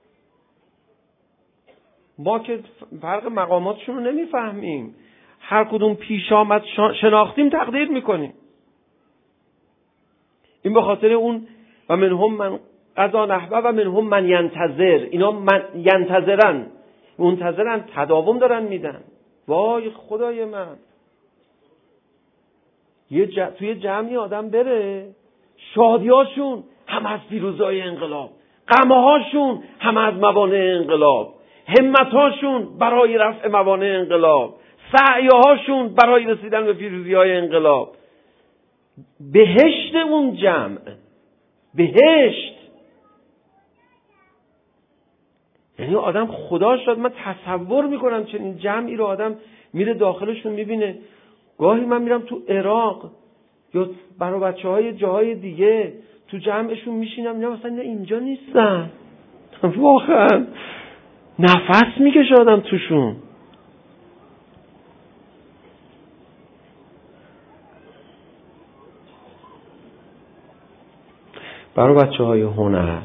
Speaker 3: ما که فرق مقاماتشون رو نمیفهمیم، هر کدوم پیش آمد شناختیم تقدیر میکنیم. این به خاطر اون و منهم من قضا نحوه و منهم من ینتظر، اینا ینتظرن، منتظرن، تداوم دارن میدن. وای خدای من، توی جمعی آدم بره، شادیاشون هم از پیروزی‌های انقلاب، غمهاشون هم از موانع انقلاب، همتاشون برای رفع موانع انقلاب، سعیهاشون برای رسیدن به پیروزی‌های انقلاب. بهشت اون جمع، بهشت. یعنی آدم خدا شد، من تصور میکنم چنین جمعی رو آدم میره داخلشون میبینه. گاهی من میرم تو عراق یا برای بچه‌های جاهای دیگه تو جمعشون میشینم، نه مثلا اینجا نیستن، واقعا نفس میکشه آدم توشون. برای بچه‌های هنر،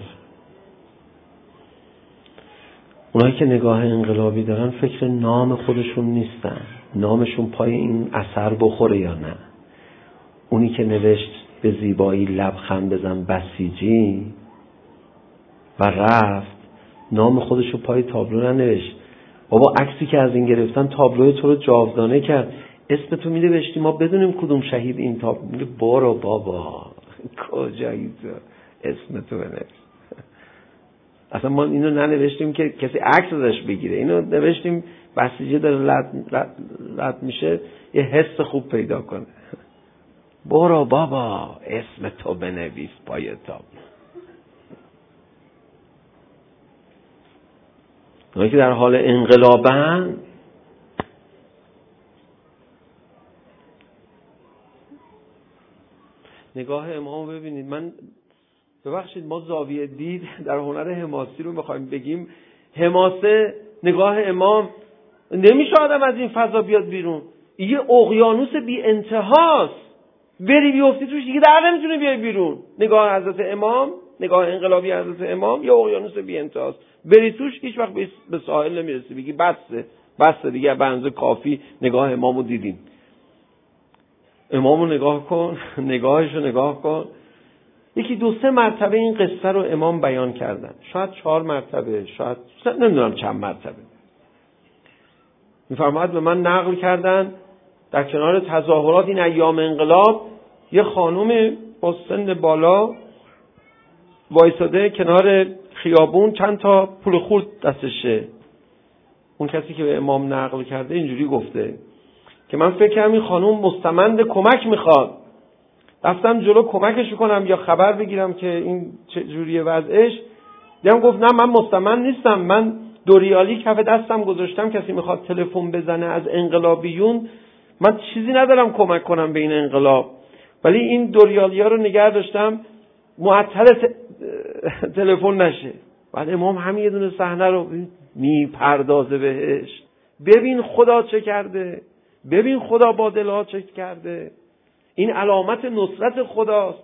Speaker 3: اونایی که نگاه انقلابی دارن، فکر نام خودشون نیستن، نامشون پای این اثر بخوره یا نه. اونی که نوشت به زیبایی لبخند بزن بسیجی و رفت، نام خودشو پای تابلو ننوشت. بابا عکسی که از این گرفتن تابلوی تو رو جاودانه کرد، اسم تو می نوشتی ما بدونیم کدوم شهید این تابلو. میگه برو بابا، کجایی تو اسم تو بنویس. اصلا ما اینو ننوشتیم که کسی عکس ازش بگیره، اینو نوشتیم بسیجی داره رد میشه یه حس خوب پیدا کنه. برو بابا اسم تو بنویس پای تابلو. اونایی که در حال انقلابن، نگاه امامو ببینید. من ببخشید ما زاویه دید در هنر حماسی رو میخوایم بگیم. حماسه نگاه امام، نمیشه آدم از این فضا بیاد بیرون. یه اقیانوس بی انتهاست، بری بیفتی توش دیگه در نمیتونه بیای بیرون. نگاه حضرت امام، نگاه انقلابی حضرت امام یه اقیانوس بی انتهاست، بری توش هیچ وقت به ساحل نمیرسی، بگی بسه دیگه، به اندازه کافی نگاه امامو دیدیم. امامو نگاه کن، نگاهشو نگاه کن. یکی 2-3 مرتبه این قصه رو امام بیان کردن، شاید 4 مرتبه، شاید نمیدونم چند مرتبه. میفرماید به من نقل کردن در کنار تظاهرات این ایام انقلاب یه خانم با سن بالا وایساده کنار خیابون، چند تا پول خورد دستشه. اون کسی که به امام نقل کرده اینجوری گفته که من فکر کردم این خانم مستمند کمک میخواد، رفتم جلو کمکش کنم یا خبر بگیرم که این چه جوریه وضعش. دیدم گفت نه من مستمند نیستم، من 2 ریالی کف دستم گذاشتم، کسی میخواد تلفن بزنه از انقلابیون، من چیزی ندارم کمک کنم به این انقلاب، ولی این 2 ریالیا رو نگه داشتم معطل تلفن نشه. بعد امام همین یه دونه صحنه رو میپردازه بهش. ببین خدا چه کرده، ببین خدا با دلها چه کرده، این علامت نصرت خداست.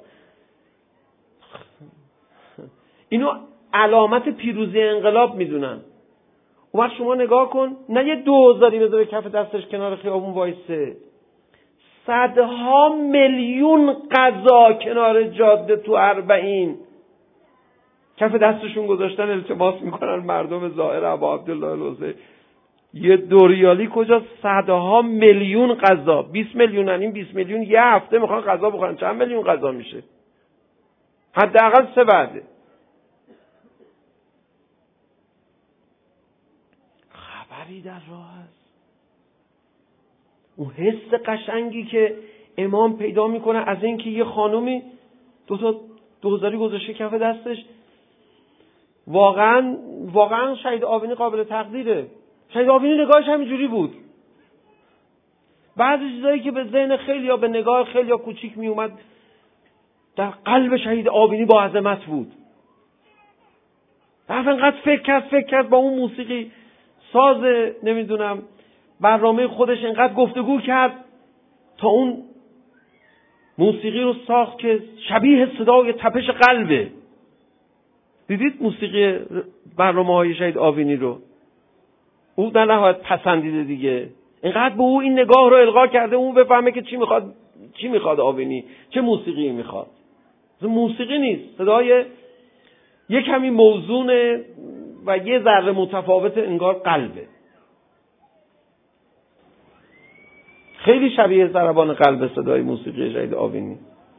Speaker 3: اینو علامت پیروزی انقلاب میدونن. اون وقت شما نگاه کن، نه یه 2000 بذاره کف دستش کنار خیابون وایسه، صدها میلیون قضا کنار جاده تو 40 کف دستشون گذاشتن، التماس میکنن مردم ظاهر ابا عبدالله الحسین. یه 2 ریالی کجا؟ صدها میلیون غذا. 20 میلیون، این 20 میلیون یه هفته میخوان غذا بخورن، چند میلیون غذا میشه؟ حداقل 3 وعده. خبری در راه است. اون حس قشنگی که امام پیدا میکنه از اینکه یه خانومی 2000 گذاشته کف دستش، واقعا شهید آوینی قابل تقدیره. شهید آوینی نگاهش همینجوری بود. بعضی چیزایی که به ذهن خیلی یا به نگاه خیلی یا کوچیک می اومد، در قلب شهید آوینی با عظمت بود. طرف انقدر فکر کرد با اون موسیقی ساز نمیدونم برنامه خودش، انقدر گفتگو کرد تا اون موسیقی رو ساخت که شبیه صدای تپش قلبه. دیدید موسیقی برنامه‌های شهید آوینی رو؟ او در نهایت پسندیده دیگه. اینقدر به او این نگاه رو القا کرده اون بفهمه که چی میخواد آوینی، چه موسیقی میخواد. موسیقی نیست، صدای یک کمی موزونه و یه ذره متفاوت، انگار قلبه. خیلی شبیه ضربان قلب صدای موسیقی شهید آوینی.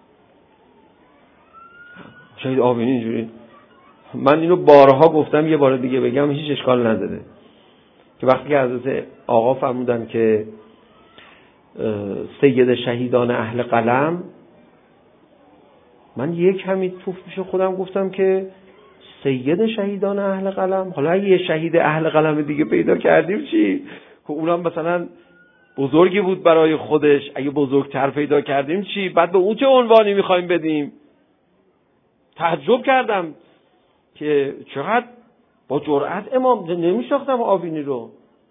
Speaker 3: شهید آوینی اینجوری، من اینو بارها گفتم، یه بار دیگه بگم هیچ اشکال نداره، که وقتی که حضرت آقا فرمودن که سید شهیدان اهل قلم، من یک کمی تو پیش خودم گفتم که سید شهیدان اهل قلم، حالا اگه یه شهید اهل قلم دیگه پیدا کردیم چی؟ که اونم مثلا بزرگی بود برای خودش، اگه بزرگتر پیدا کردیم چی؟ بعد به اون چه عنوانی میخوایم بدیم؟ تعجب کردم که چقدر با جرأت امام، نمیشناختم آوینی رو.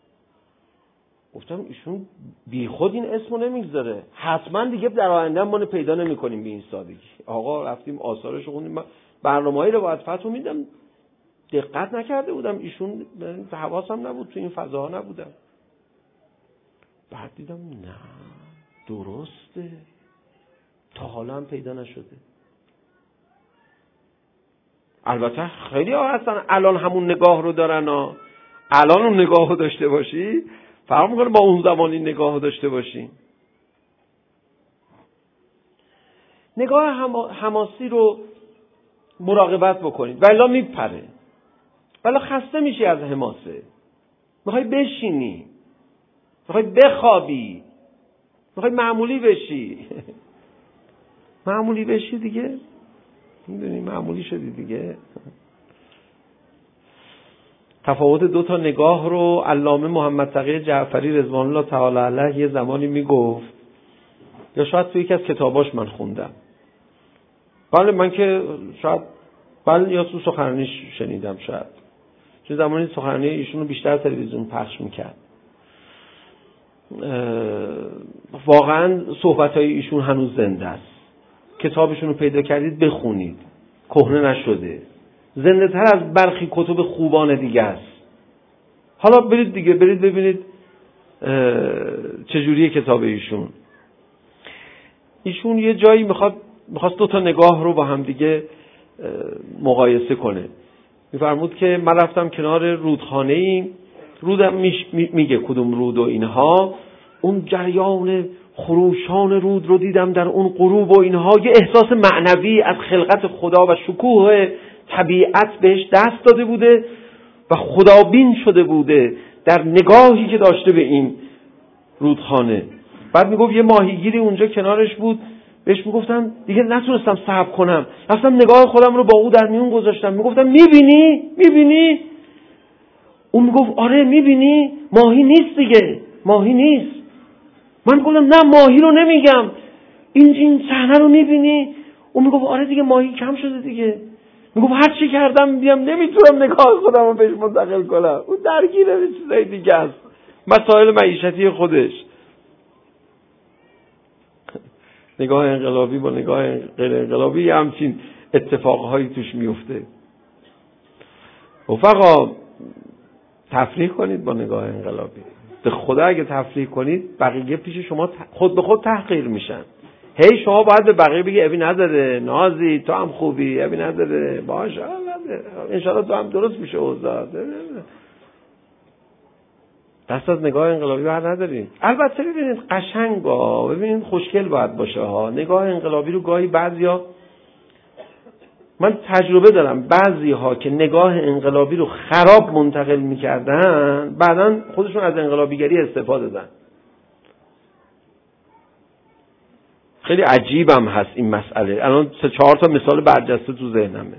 Speaker 3: گفتم ایشون بی خود این اسمو نمیگذاره، حتما دیگه در آینده ما پیدا نمی‌کنیم به این سادگی. آقا رفتیم آثارش رو خوندیم، برنامه‌ای رو باید فتو میدم، دقت نکرده بودم، ایشون حواسم نبود، تو این فضاها نبودم. بعد دیدم نه درسته، تا حالا هم پیدا نشده. البته خیلی ها هستن الان همون نگاه رو دارن ها. الان اون نگاه رو داشته باشی فرق میکنه با اون زمانی نگاه رو داشته باشی. نگاه حماسی رو مراقبت بکنید ولی میپره، ولی خسته میشی از حماسه، میخوای بشینی، میخوای بخوابی، میخوای معمولی بشی. معمولی بشی دیگه، میدونی معمولی شدی دیگه. تفاوت 2 نگاه رو علامه محمد تقی جعفری رضوان الله تعالی علیه یه زمانی میگفت، یا شاید توی یکی از کتاباش من خوندم، بله من که شاید بله یا تو سخنرانیش شنیدم، شاید چون زمانی سخنرانی ایشون رو بیشتر تلویزیون پخش میکرد. واقعا صحبت‌های ایشون هنوز زنده است. کتابشون رو پیدا کردید بخونید، کهنه نشده، زنده تر از برخی کتب خوبان دیگه است. حالا برید دیگه، برید ببینید چجوریه کتاب ایشون. ایشون یه جایی میخواست 2 نگاه رو با هم دیگه مقایسه کنه. میفرمود که من رفتم کنار رودخانه‌ای، رودم میگه کدوم رود و اینها، اون جریان خروشان رود رو دیدم در اون غروب و اینها، یه احساس معنوی از خلقت خدا و شکوه طبیعت بهش دست داده بوده و خدابین شده بوده در نگاهی که داشته به این رودخانه. بعد میگفت یه ماهیگیری اونجا کنارش بود، بهش میگفتم دیگه نتونستم صبر کنم، رفتم نگاه خودم رو با او در میون گذاشتم، میگفتم میبینی؟ اون میگفت آره میبینی، ماهی نیست دیگه، ماهی نیست. من گفتم نه ماهی رو نمیگم، این صحنه رو میبینی؟ اون میگفت آره دیگه ماهی کم شده دیگه. میگفت هر چی کردم میگم نمیتونم نگاه خودم رو بهش منتقل کنم. اون درگیره به چیزای دیگه است، مسائل معیشتی خودش. نگاه انقلابی با نگاه غیر انقلابی همچین اتفاقهایی توش میفته. رفقا تفریح کنید با نگاه انقلابی. به خدا اگه تفریح کنید بقیه پیش شما خود به خود تحقیر میشن. هی شما باید به بقیه بگی ابی نداره، نازی تو هم خوبی، ابی نداره، باشه انشالله تو هم درست میشه اوضاع. دست از نگاه انقلابی بر ندارید. البته ببینید قشنگا، ببینید خوشگل باید باشه ها. نگاه انقلابی رو گاهی بعضیا، من تجربه دارم، بعضی ها که نگاه انقلابی رو خراب منتقل میکردن بعداً خودشون از انقلابیگری استفاده دادن. خیلی عجیبم هست این مسئله. الان 3-4 تا مثال برجسته تو ذهنمه.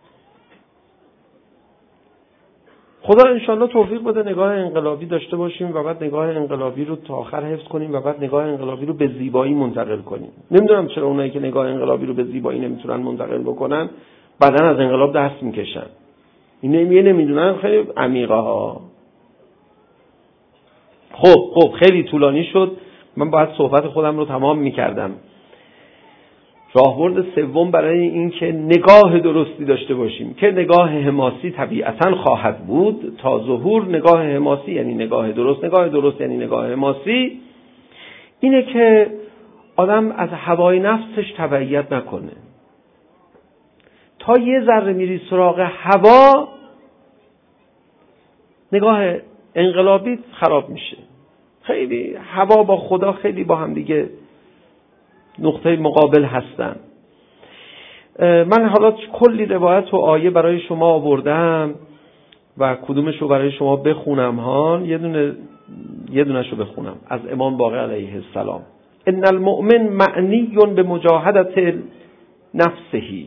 Speaker 3: خدا انشالله توفیق بده نگاه انقلابی داشته باشیم و بعد نگاه انقلابی رو تا آخر حفظ کنیم و بعد نگاه انقلابی رو به زیبایی منتقل کنیم. نمیدونم چرا اونایی که نگاه انقلابی رو به زیبایی نمیتونن منتقل بکنن بعدن از انقلاب درس میکشن. این نمیدونن، خیلی عمیقه ها. خب خیلی طولانی شد، من باید صحبت خودم رو تمام میکردم. راهبرد سوم برای این که نگاه درستی داشته باشیم که نگاه حماسی طبیعتاً خواهد بود تا ظهور. نگاه حماسی یعنی نگاه درست، نگاه درست یعنی نگاه حماسی. اینه که آدم از هوای نفسش تبعیت نکنه. تا یه ذره میری سراغ هوا نگاه انقلابی خراب میشه. خیلی هوا با خدا خیلی با هم دیگه نقطه مقابل هستن. من حالا کلی روایت و آیه برای شما آوردم و کدومش رو برای شما بخونم ها. یه دونش رو بخونم از امام باقر علیه السلام. ان المؤمن معنی به مجاهدت نفسه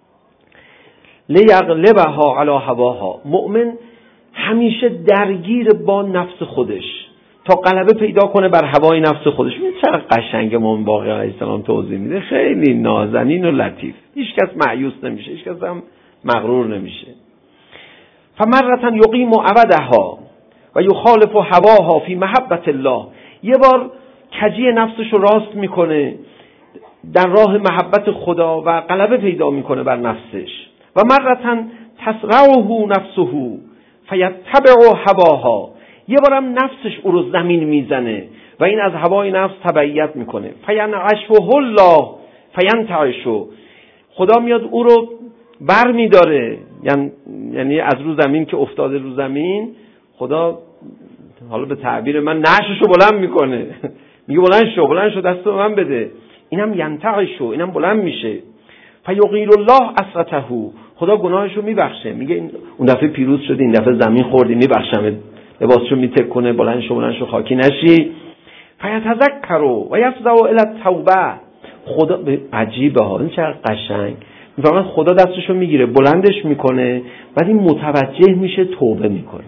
Speaker 3: لیغلبها علی هواها. مؤمن همیشه درگیر با نفس خودش تا غلبه پیدا کنه بر هوای نفس خودش. این چقدر قشنگ امام باقر علیه السلام توضیح میده، خیلی نازنین و لطیف. هیچ کس مایوس نمیشه، هیچ کس هم مغرور نمیشه. فمرة یقیم عبدها و یخالف هواها فی محبت الله. یه بار کجی نفسش رو راست میکنه در راه محبت خدا و غلبه پیدا میکنه بر نفسش. و مرة تسرعه نفسه فیتبع هواها. یه بارم نفسش او رو زمین میزنه و این از هوای نفس تبعیت میکنه. فینعشه الله فینتعشه. خدا میاد او رو بر میداره، یعنی از رو زمین که افتاده رو زمین، خدا حالا به تعبیر من نعشش رو بلند میکنه. میگه بلند شو دست من بده. اینم ینتعشه، اینم بلند میشه. فیغیر الله اسرته. خدا گناهش رو میبخشه. میگه اون دفعه پیروز شدی، این دفعه زمین خوردی، میبخشم. لباسشو میتکنه، بلند شو خاکی نشی. فیتذکر و یفزع الی التوبه. خدا عجیبه ها، این چقدر قشنگ. میفهمن خدا دستشو میگیره بلندش میکنه، بعد این متوجه میشه توبه میکنه.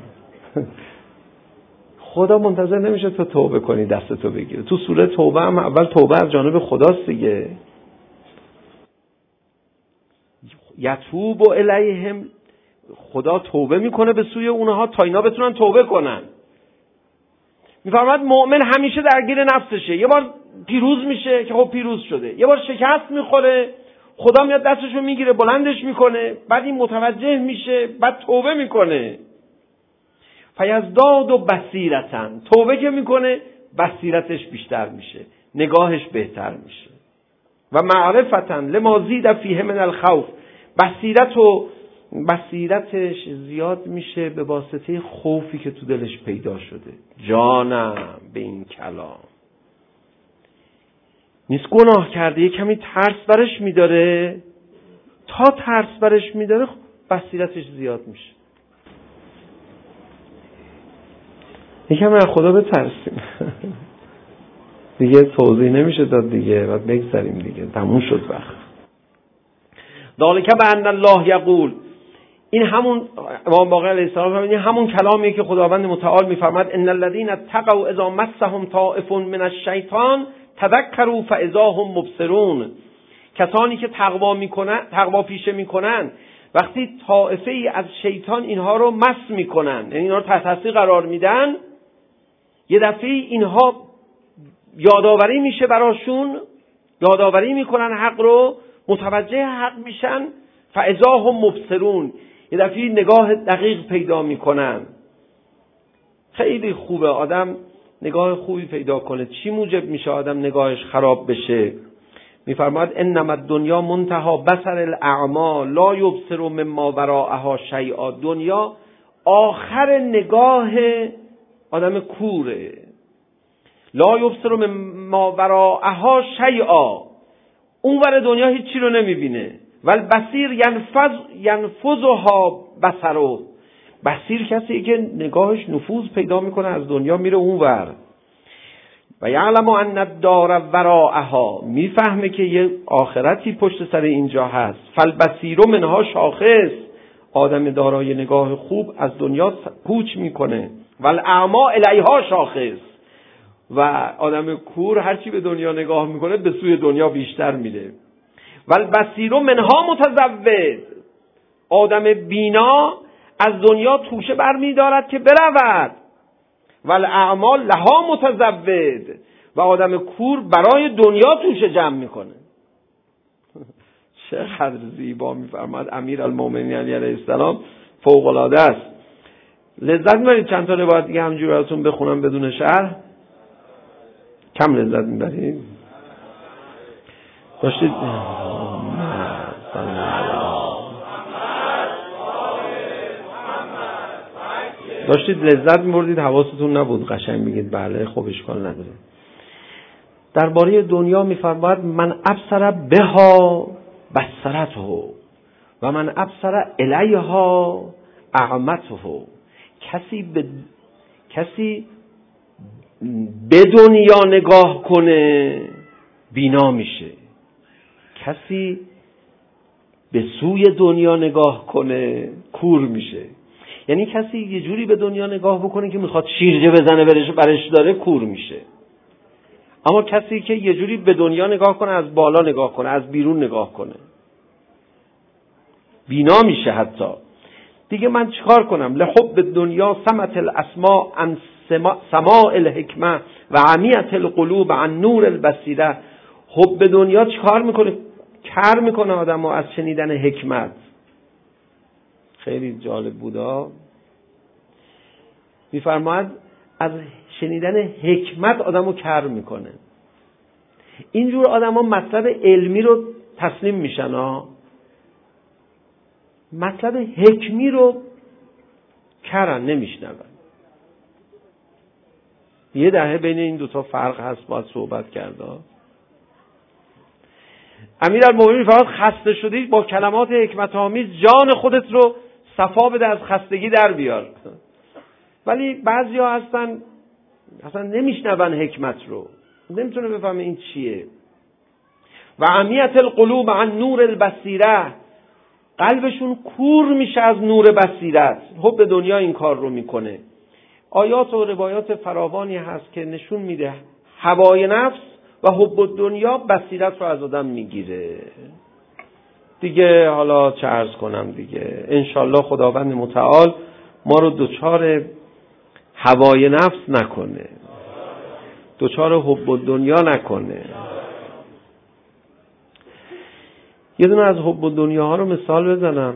Speaker 3: خدا منتظر نمیشه تو توبه کنی دستتو بگیره. تو سوره توبه هم اول توبه از جانب خداست دیگه. یتوب الیهم. خدا توبه میکنه به سوی اونها تا اینا بتونن توبه کنن. میفرماد مؤمن همیشه درگیر نفسشه. یه بار پیروز میشه که خب پیروز شده، یه بار شکست میخوره، خدا میاد دستشو میگیره بلندش میکنه، بعد این متوجه میشه، بعد توبه میکنه. فیزداد و بصیرتن. توبه که میکنه بصیرتش بیشتر میشه، نگاهش بهتر میشه. و معرفتن لما زید فیه من الخوف. بصیرتش زیاد میشه به واسطه خوفی که تو دلش پیدا شده. جانم به این کلام نیست گناه کرده، یه کمی ترس برش میداره. تا ترس برش میداره بصیرتش زیاد میشه. یه کمی از خدا بترسیم. دیگه توضیح نمیشه داد دیگه، بعد بگذاریم دیگه، تموم شد وقت. ذالک بأن الله یقول. این همون امام باقر علیه السلام، این همون کلامیه که خداوند متعال میفرماد ان الذين اتقوا اذا مسهم طائف من الشیطان تذکروا فاذا هم مبصرون. کسانی که تقوا پیشه میکنن، وقتی طائفه ای از شیطان اینها رو مس میکنن، یعنی اینها رو تحت تاثیر قرار میدن، یه دفعه اینها یادآوری میشه براشون، یادآوری میکنن حق رو، متوجه حق میشن، فاذا هم مبصرون، یه دفعه نگاه دقیق پیدا میکنن. خیلی خوبه آدم نگاه خوبی پیدا کنه. چی موجب میشه آدم نگاهش خراب بشه؟ میفرماید انما الدنیا منتهى بصر الاعمی لا یبصر مما وراءها شیئا. دنیا آخر نگاه آدم کوره. لا یبصر مما وراءها شیئا، اون ور دنیا هیچی رو نمیبینه. والبصیر ینفذها بصره، بصیر کسی که نگاهش نفوذ پیدا میکنه از دنیا میره اون ور. و یعلم ان الدار وراءها، میفهمه که یه آخرتی پشت سر اینجا هست. فالبصیر منها شاخص، آدم دارای نگاه خوب از دنیا کوچ میکنه. والاعمی الیها شاخص، و آدم کور هرچی به دنیا نگاه میکنه به سوی دنیا بیشتر میره. والبصیر منها متزود، آدم بینا از دنیا توشه برمیدارد که برود. والاعمال لها متزود، و آدم کور برای دنیا توشه جمع میکنه. چقدر زیبا میفرماد امیرالمومنین علی علیه السلام، فوق العاده است. لذت میبرید چند تا روایت دیگه همینجوری براتون بخونم بدون شرح؟ کم لذت میبرید؟ داشتید لذت میبردید، حواستون نبود قشنگ میگید بله خب اشکال نداره. درباره دنیا میفرماید من ابصر بها بصرته و من ابصر الیها اعمته. کسی به دنیا نگاه کنه بینا میشه، کسی به سوی دنیا نگاه کنه کور میشه. یعنی کسی یه جوری به دنیا نگاه بکنه که میخواد شیرجه بزنه برش داره کور میشه، اما کسی که یه جوری به دنیا نگاه کنه، از بالا نگاه کنه، از بیرون نگاه کنه، بینا میشه. حتی دیگه من چیکار کنم؟ لحب دنیا سمت الاسماء عن سماع الحکمه و عمیت القلوب عن نور البصیره. حب دنیا چیکار میکنه؟ کر میکنه آدمو از شنیدن حکمت. خیلی جالب بودا. میفرماید از شنیدن حکمت آدمو کر میکنه. اینجور آدما مطلب علمی رو تسلیم میشن ها، مطلب حکمی رو کرن، نمیشنون. یه دهه بین این دوتا فرق هست، باید صحبت کرده. امیرالمومنین فقط خسته شدی با کلمات حکمت آمیز جان خودت رو صفا بده، از خستگی در بیار. ولی بعضیا هستن اصلا نمیشنون حکمت رو، نمیتونه بفهمه این چیه. و عمیت القلوب عن نور البصیره، قلبشون کور میشه از نور بصیرت. حب دنیا این کار رو میکنه. آیات و روایات فراوانی هست که نشون میده هوای نفس و حب دنیا بصیرت رو از آدم میگیره. دیگه حالا چه عرض کنم دیگه، انشالله خداوند متعال ما رو دوچار هوای نفس نکنه، دوچار حب دنیا نکنه. یه دونه از حب دنیا ها رو مثال بزنم.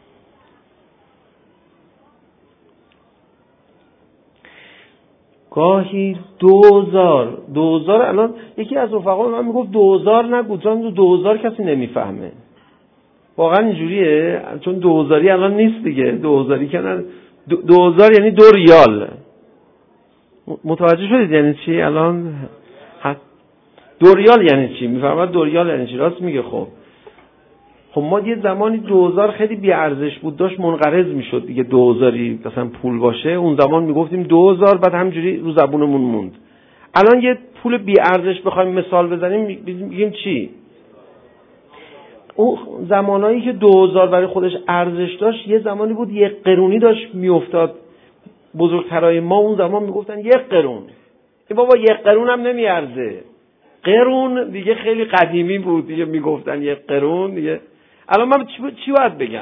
Speaker 3: گاهی 2000 الان یکی از رفقا من میگفت 2000 نگو، چون 2000 کسی نمیفهمه. واقعا اینجوریه، چون 2000 الان نیست دیگه. 2000 که 2000 یعنی 2 ریال. متوجه شدید یعنی چی الان؟ 2 ریال یعنی چی؟ میفهمید 2 ریال یعنی چی؟ راست میگه. خب ما یه زمانی 2000 خیلی بی ارزش بود، داشت منقرض میشد دیگه. 2000 مثلا پول باشه اون زمان میگفتیم 2000، بعد همینجوری رو زبونمون موند. الان یه پول بی ارزش بخوایم مثال بزنیم میگیم چی؟ اون زمانایی که 2000 برای خودش ارزش داشت، یه زمانی بود 1 قرونی داشت میافتاد. بزرگترای ما اون زمان میگفتن 1 قرون. ای بابا 1 قرون هم نمیارزه. قرون دیگه خیلی قدیمی بود دیگه، میگفتن یه قرون دیگه. الان من چی باید بگم؟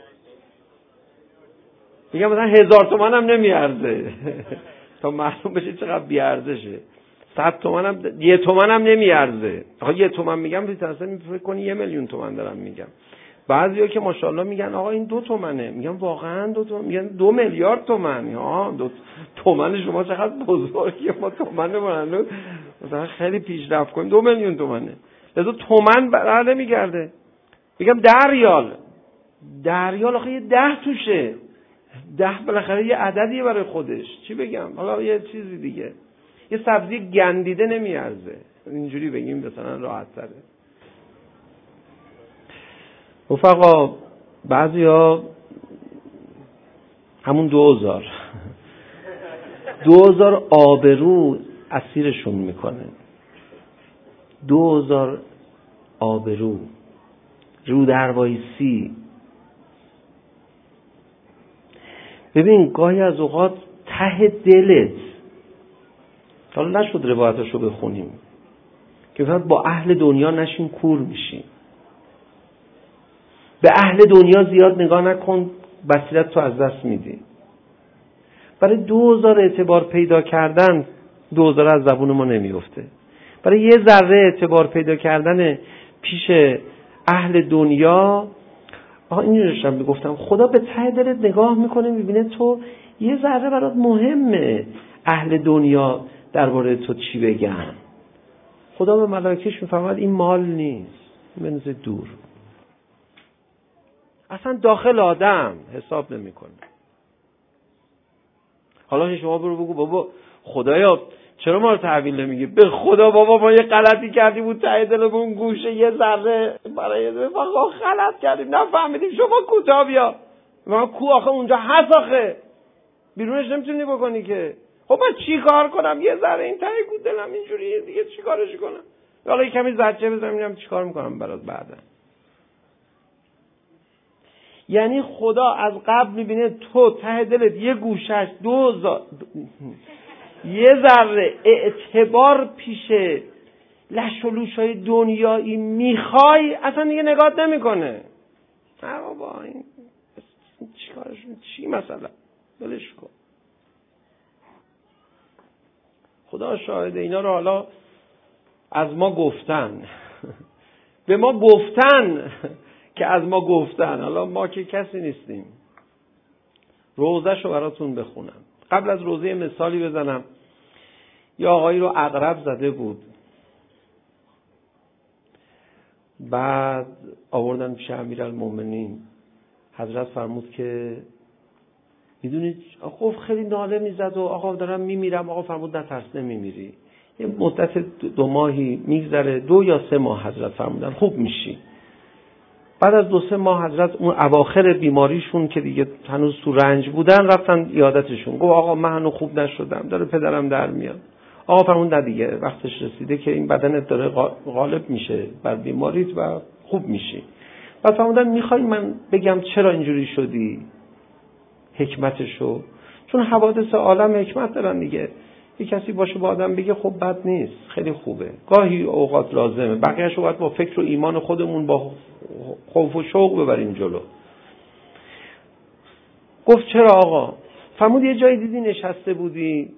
Speaker 3: میگم مثلا 1000 تومان هم نمیارزه تا معلوم بشه چقدر بیارزشه. 100 تومان هم 1 تومان هم نمیارزه. آقا 1 تومان میگم مثلا فکر کنی 1,000,000 تومان دارم میگم. بعضیا که ماشاءالله میگن آقا این 2 تومنه، میگم واقعا 2 تومن؟ میگن 2 میلیارد تومان. ها 2 تومان شما چقدر بزرگه، ما تومنمون مثلا خیلی پیشرفت کنیم 2,000,000 تومانه. لذا تومن بر نمیگرده. میگم 10 ریال. 10 ریال آخه یه 10 توشه. 10 بالاخره یه عددیه برای خودش. چی بگم؟ حالا یه چیزی دیگه. یه سبزی گندیده نمیارزه. اینجوری بگیم مثلا راحت تره. رفقا بعضیا همون 2000 آبرو اسیرشون میکنه. 2000 آبرو، رو در وایسی. ببین گاهی از اوقات ته دلت، حالا نشد روایتاشو بخونیم که فقط با اهل دنیا نشین کور میشی. به اهل دنیا زیاد نگاه نکن، بصیرت تو از دست میدی. برای 2000 اعتبار پیدا کردن 2000 از زبون ما نمیفته. برای یه ذره اعتبار پیدا کردن پیش اهل دنیا، اینو داشتم میگفتم، خدا به ته دلت نگاه میکنه، میبینه تو یه ذره برات مهمه اهل دنیا درباره تو چی بگن. خدا به ملائکه‌اش میفرماید این مال نیست، بنز دور. اصلا داخل آدم حساب نمیکنه. حالا شما برو بگو بابا خدایا چرا ما رو تحویل نمیگی؟ به خدا بابا ما یه غلطی کردیم بود ته دلمون گوشه یه ذره برای فقط غلط کردیم نفهمیدیم. شما کوتا بیا. ما کو آخه اونجا هست آخه. بیرونش نمیتونی بکنی که. خب من چی کار کنم؟ یه ذره این ته دلم اینجوریه دیگه چی کارش کنم؟ حالا یه کمی زجه بزنم ببینم چیکار میکنم برات بعدا. یعنی خدا از قبل میبینه تو ته دلت یه گوشش 2000 یه ذره اعتبار پیش لش و لوشای دنیایی میخوای، اصلا دیگه نگات نمیکنه. نه بابا این چی کارشون چی مثلا بلش کن. خدا شاهده اینا رو حالا از ما گفتن به ما گفتن که از ما گفتن. حالا ما که کسی نیستیم. روزه‌شو براتون بخونم. قبل از روزه مثالی بزنم. یه آقایی رو عقرب زده بود، بعد آوردن پیش امیرالمومنین. حضرت فرمود که میدونید آقا خیلی ناله میزد و آقا دارم میمیرم. آقا فرمود نترس نمیمیری، یه مدت 2 ماهی میگذره، 2 یا 3 ماه حضرت فرمودن خوب میشی. بعد از 2-3 ماه حضرت اون اواخر بیماریشون که دیگه هنوز تو رنج بودن رفتن عیادتشون. گفت آقا من هنوز خوب نشدم، داره پدرم در میاد. آقا فرمود نه دیگه وقتش رسیده که این بدنت داره غالب میشه بر بیماریت و خوب میشی. بعد فرمودن میخوای من بگم چرا اینجوری شدی؟ حکمتشو. چون حوادث عالم حکمت دارن دیگه. یه کسی باشه با آدم بگه خب بد نیست، خیلی خوبه، گاهی اوقات لازمه، بقیه‌شو باید با فکر و ایمان خودمون با خوف و شوق ببریم جلو. گفت چرا آقا؟ فرمود یه جایی دیدی نشسته بودی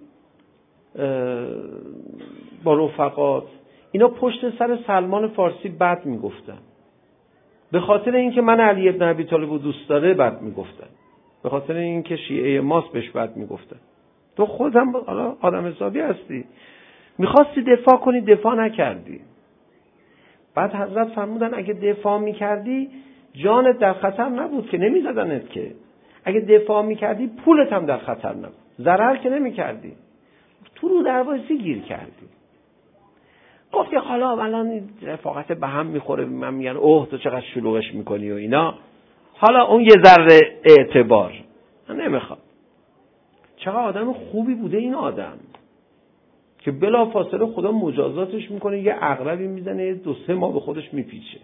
Speaker 3: با رفقات، اینا پشت سر سلمان فارسی بد میگفتن. به خاطر اینکه من علی ابن ابی طالب رو دوست داره بد میگفتن، به خاطر اینکه شیعه ماست بهش بد میگفتن. تو خودم حالا آدم حسابی هستی، میخواستی دفاع کنی دفاع نکردی. بعد حضرت فرمودن اگه دفاع میکردی جانت در خطر نبود که نمیزدنت که. اگه دفاع میکردی پولت هم در خطر نبود، ضرر که نمیکردی، تو رو دروازی گیر کردی. گفت که حالا الان رفاقت به هم میخوره، من میگن اوه تو چقدر شلوغش میکنی و اینا، حالا اون یه ذره اعتبار نمیخواد. چقدر آدم خوبی بوده این آدم که بلا فاصله خدا مجازاتش میکنه، یه عقربی میزنه 2-3 ماه به خودش میپیچه.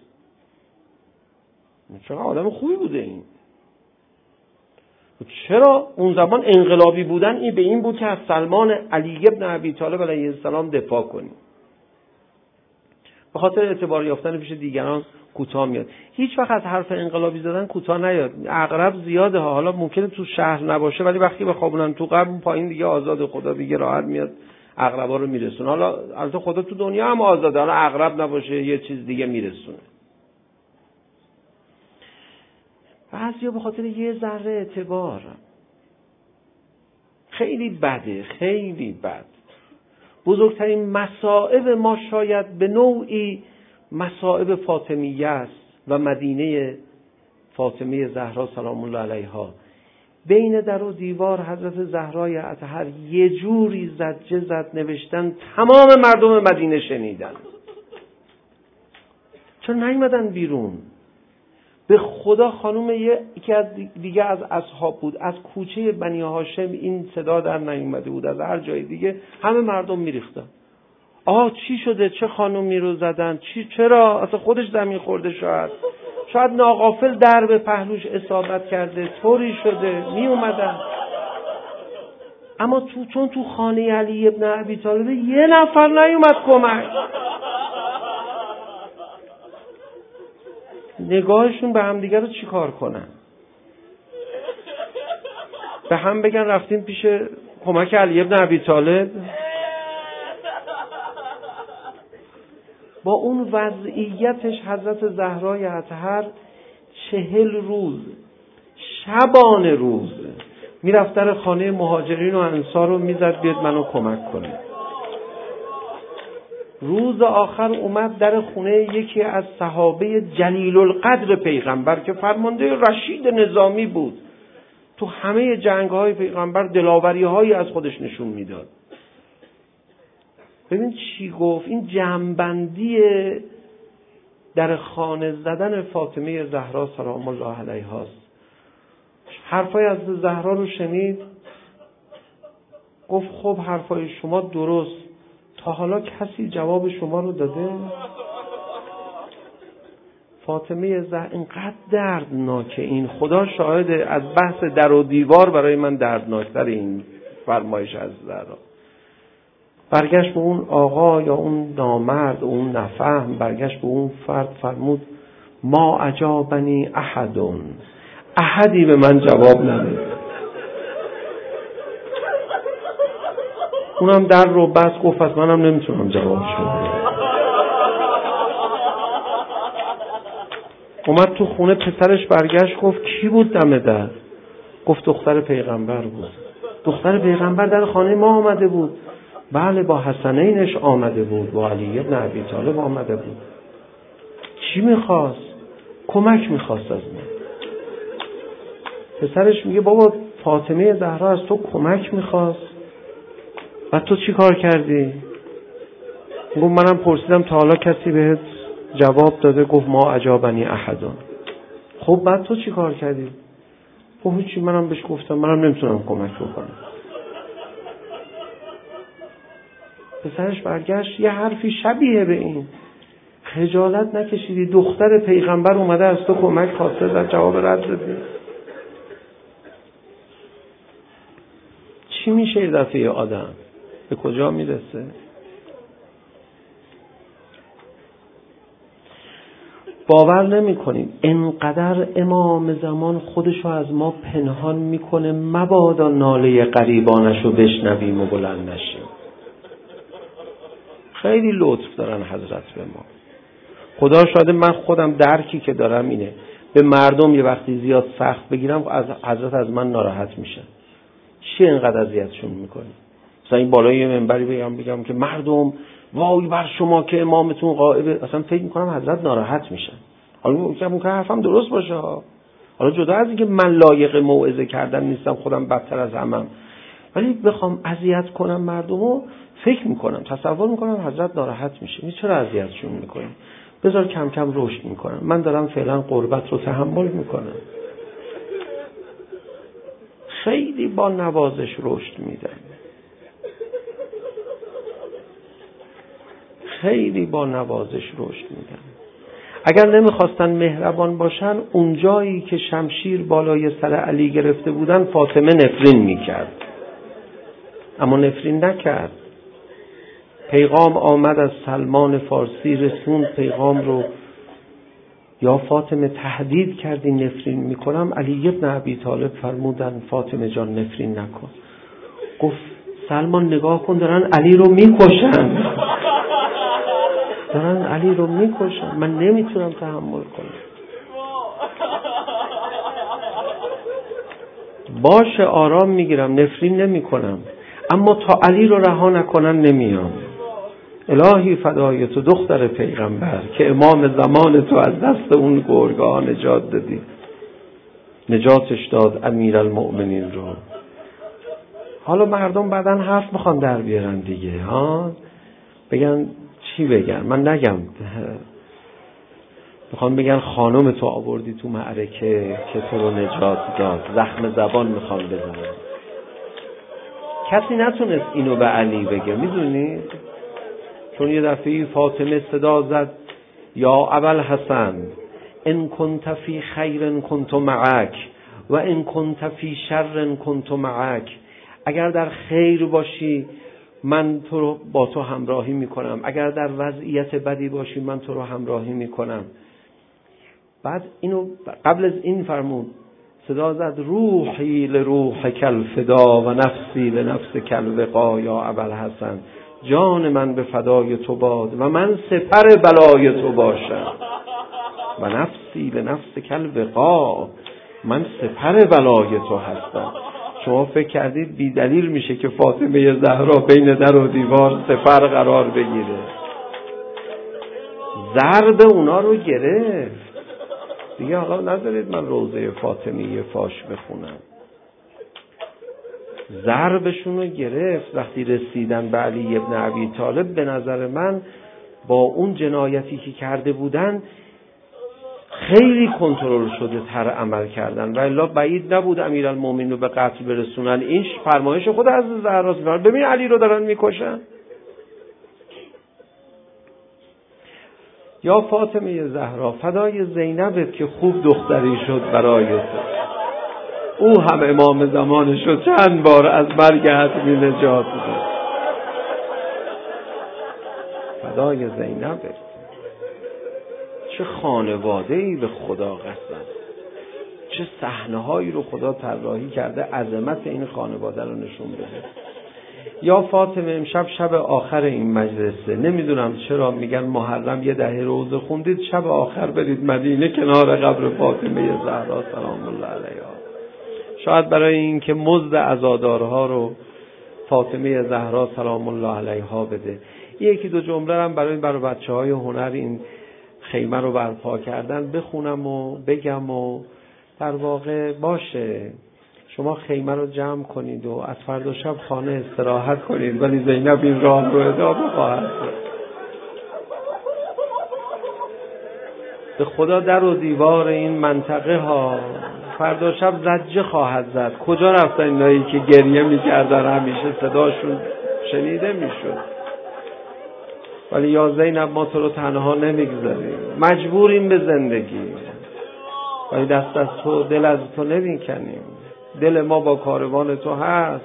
Speaker 3: چقدر آدم خوبی بوده این. چرا اون زمان انقلابی بودن این به این بود که از سلمان علی ابن ابی طالب علیه السلام دفاع کنی. به خاطر اعتبار یافتن پیش دیگران کوتاه میاد. هیچ وقت از حرف انقلابی زدن کوتاه نیاد. عقرب زیاده ها، حالا ممکنه تو شهر نباشه ولی وقتی بخوابونن تو قبر اون پایین دیگه آزاد، خدا دیگه راحت میاد عقربا رو میرسونه. حالا البته خدا تو دنیا هم آزاده، حالا عقرب نباشه یه چیز دیگه میرسونه. بعضیا به خاطر یه ذره اعتبار خیلی بده، خیلی بد. بزرگترین مصائب ما شاید به نوعی مصائب فاطمیه است و مدینه فاطمه زهرا سلام الله علیها. بین در و دیوار حضرت زهرای اطهر یه جوری زجه زد نوشتن تمام مردم مدینه شنیدن. چرا نیومدن بیرون؟ به خدا خانم یکی از دیگه از اصحاب بود، از کوچه بنی هاشم این صدا در نیومده بود، از هر جای دیگه همه مردم میریختن. چی شده؟ چه خانومی رو زدن؟ چرا؟ اصلا خودش زمین خورده، شاید ناغافل در به پهلوش اصابت کرده، طوری شده، می اومدن. اما چون تو خانه علی ابن ابی طالب یه نفر نیومد کمک. نگاهشون به هم دیگه رو چیکار کنن؟ به هم بگن رفتیم پیش کمک علی ابن ابی طالب؟ با اون وضعیتش حضرت زهرای اطهر 40 روز شبانه روز میرفت در خانه مهاجرین و انصار رو میزد بیاد منو کمک کنه. روز آخر اومد در خونه یکی از صحابه جلیل القدر پیغمبر که فرمانده رشید نظامی بود، تو همه جنگ‌های پیغمبر دلاوری‌هایی از خودش نشون میداد. ببین چی گفت، این جمع‌بندی در خانه زدن فاطمه زهرا سلام الله علیها است. حرفای از زهرا رو شنید، گفت خب حرفای شما درست، تا حالا کسی جواب شما رو داده؟ فاطمه زهرا اینقدر دردناکه، این خدا شاهده، از بحث در و دیوار برای من دردناکتر این فرمایش از زهرا. برگشت به اون آقا یا اون نامرد، اون نفهم، برگشت به اون فرد فرمود ما اجابنی احدون، احدی به من جواب نداد. اونم در رو بس گفت پس منم نمیتونم جواب شما. اومد تو خونه، پسرش برگشت گفت کی بود دم در؟ گفت دختر پیغمبر بود. دختر پیغمبر در خانه ما آمده بود. بله با حسنینش آمده بود، با علی ابن ابی طالب آمده بود. چی میخواست؟ کمک میخواست از من. پسرش میگه بابا فاطمه زهرا از تو کمک میخواست و تو چی کار کردی؟ گفت منم پرسیدم تا حالا کسی بهت جواب داده؟ گفت ما اجابنی احدون. خب بعد تو چی کار کردی؟ گفت هیچی، منم بهش گفتم منم نمیتونم کمک بکنم. پسرش برگشت یه حرفی شبیه به این، خجالت نکشیدی؟ دختر پیغمبر اومده از تو کمک خواسته، در جواب رد دادی. چی میشه یه دفعه آدم؟ به کجا میرسه؟ باور نمی کنیم انقدر امام زمان خودشو از ما پنهان میکنه مبادا ناله غریبانشو بشنویم و بلند نشیم. خیلی لطف دارن حضرت به ما. خدا شاهده من خودم درکی که دارم اینه، به مردم یه وقتی زیاد سخت بگیرم از حضرت از من ناراحت میشن. چی اینقدر اذیتشون میکنی؟ مثلا این بالای یه منبری بگم که مردم وای بر شما که امامتون غائبه، اصلا فکر میکنم حضرت ناراحت میشن. حالا ممکنه حرفم درست باشه ها، حالا جدا از اینکه من لایق موعظه کردن نیستم، خودم بدتر از همم، ولی بخوام اذیت کنم مردمو، فکر میکنم، تصور میکنم حضرت ناراحت میشه. چرا اذیتشون میکنی؟ بذار کم کم رشد میکنم. من دارم فعلا قربت رو تحمل میکنم. خیلی با نوازش رشد میدن، خیلی با نوازش رشد میدن. اگر نمیخواستن مهربان باشن، اون جایی که شمشیر بالای سر علی گرفته بودن فاطمه نفرین میکرد، اما نفرین نکرد. پیغام آمد از سلمان فارسی، رسوند پیغام رو، یا فاطمه تهدید کردی نفرین میکنم. علی ابن ابی طالب فرمودن فاطمه جان نفرین نکن. گفت سلمان نگاه کن دارن علی رو میکشن، دارن علی رو میکشن، من نمیتونم تحمل کنم. باشه آرام میگیرم، نفرین نمی کنم، اما تا علی رو رها نکنن نمیام. الهی فدای تو دختر پیغمبر که امام زمان تو از دست اون گرگا نجات دادی. نجاتش داد امیرالمؤمنین رو. حالا مردم بعدن حرف میخوان در بیارن دیگه، ها بگن چی بگن؟ من نگم، میخوان بگن خانم تو آوردی تو معرکه که تو رو نجات داد. زخم زبان میخوان بزنن. کسی نتونست اینو به علی بگه، میدونید؟ چون یه دفعه فاطمه صدا زد یا ابوالحسن ان کنت فی خیر کنت معک و ان کنت فی شر کنت معک. اگر در خیر باشی من تو رو با تو همراهی میکنم، اگر در وضعیت بدی باشی من تو رو همراهی میکنم. بعد اینو قبل از این فرمود، صدا زد روحی لروح کل فدا و نفسی لنفس کل وقا یا ابوالحسن. جان من به فدای تو باد و من سپر بلای تو باشم. و نفسی لنفس کل وقا، من سپر بلای تو هستم. شما فکر کردید بی دلیل میشه که فاطمه زهرا بین در و دیوار سپر قرار بگیره؟ ضرب اونا رو گرفت دیگه. حالا نذارید من روضه فاطمیه فاش بخونم. ضربشون رو گرفت. وقتی رسیدن به علی ابن ابی طالب، به نظر من با اون جنایتی که کرده بودن خیلی کنترل شده تر عمل کردن و الا بعید نبود امیرالمومنین رو به قتل برسونن. این فرمایش خود از زهراست. ببین علی رو دارن میکشن. یا فاطمه زهرا فدای زینبت که خوب دختری شد برای تو. او هم امام زمان شد، چند بار از مرگ حتمی نجات داد. فدای زینبت. چه خانواده‌ای به خدا قسم، چه صحنه‌هایی رو خدا طراحی کرده عظمت این خانواده رو نشون بده. یا فاطمه امشب شب آخر این مجلسه، نمیدونم چرا میگن محرم یه دهه روزه خوندید، شب آخر برید مدینه کنار قبر فاطمه زهرا سلام الله علیها. شاید برای این که مزد عزادارها رو فاطمه زهرا سلام الله علیها بده. یکی دو جمله هم برای بچه‌های هنر این خیمه رو برپا کردن بخونم و بگم و در واقع باشه شما خیمه رو جمع کنید و از فردا شب خانه استراحت کنید، ولی زینب این راه رو ادامه خواهد. به خدا در و دیوار این منطقه ها فردا شب زجه خواهد زد. کجا رفتن اینایی که گریه میکردن همیشه صداشون شنیده میشد؟ ولی یا زینب ما تو رو تنها نمیگذاریم، مجبوریم به زندگی، ولی دست از تو دل از تو نمیکنیم. دل ما با کاروان تو هست.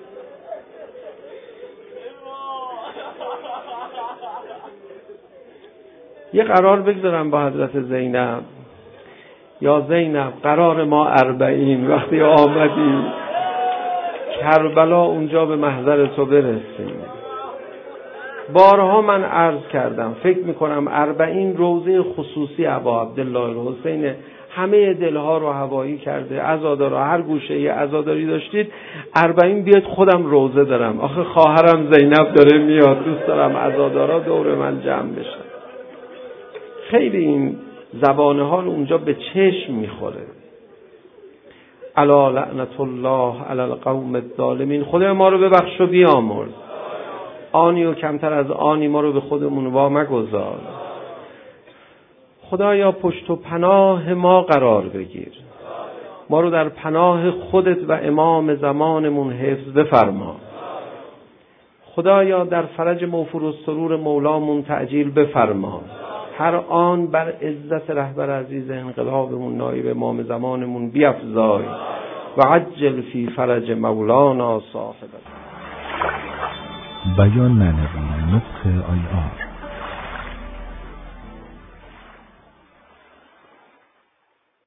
Speaker 3: یه قرار بگذارم با حضرت زینب. یا زینب قرار ما 40 وقتی آمدی کربلا اونجا به محضر تو برسیم. بارها من عرض کردم فکر میکنم 40 روضه خصوصی ابا عبدالله الحسین همه دلها رو هوایی کرده. عزادارا هر گوشه ای عزاداری داشتید 40 بیاد خودم روضه دارم. آخه خواهرم زینب داره میاد، دوست دارم عزادارا دور من جمع بشن. خیلی این زبان حال اونجا به چشم میخوره. الا لعنت الله علی القوم الظالمین. خدا ما رو ببخش و بیامرز. آنی و کمتر از آنی ما رو به خودمون وا مگذار. خدایا پشت و پناه ما قرار بگیر، ما رو در پناه خودت و امام زمانمون حفظ بفرما. خدایا در فرج موفور و سرور مولامون تعجیل بفرما. هر آن بر عزت رهبر عزیز انقلابمون نایب امام زمانمون بیفزای و عجل فی فرج مولانا صاحب.
Speaker 4: بیان معنوی .ir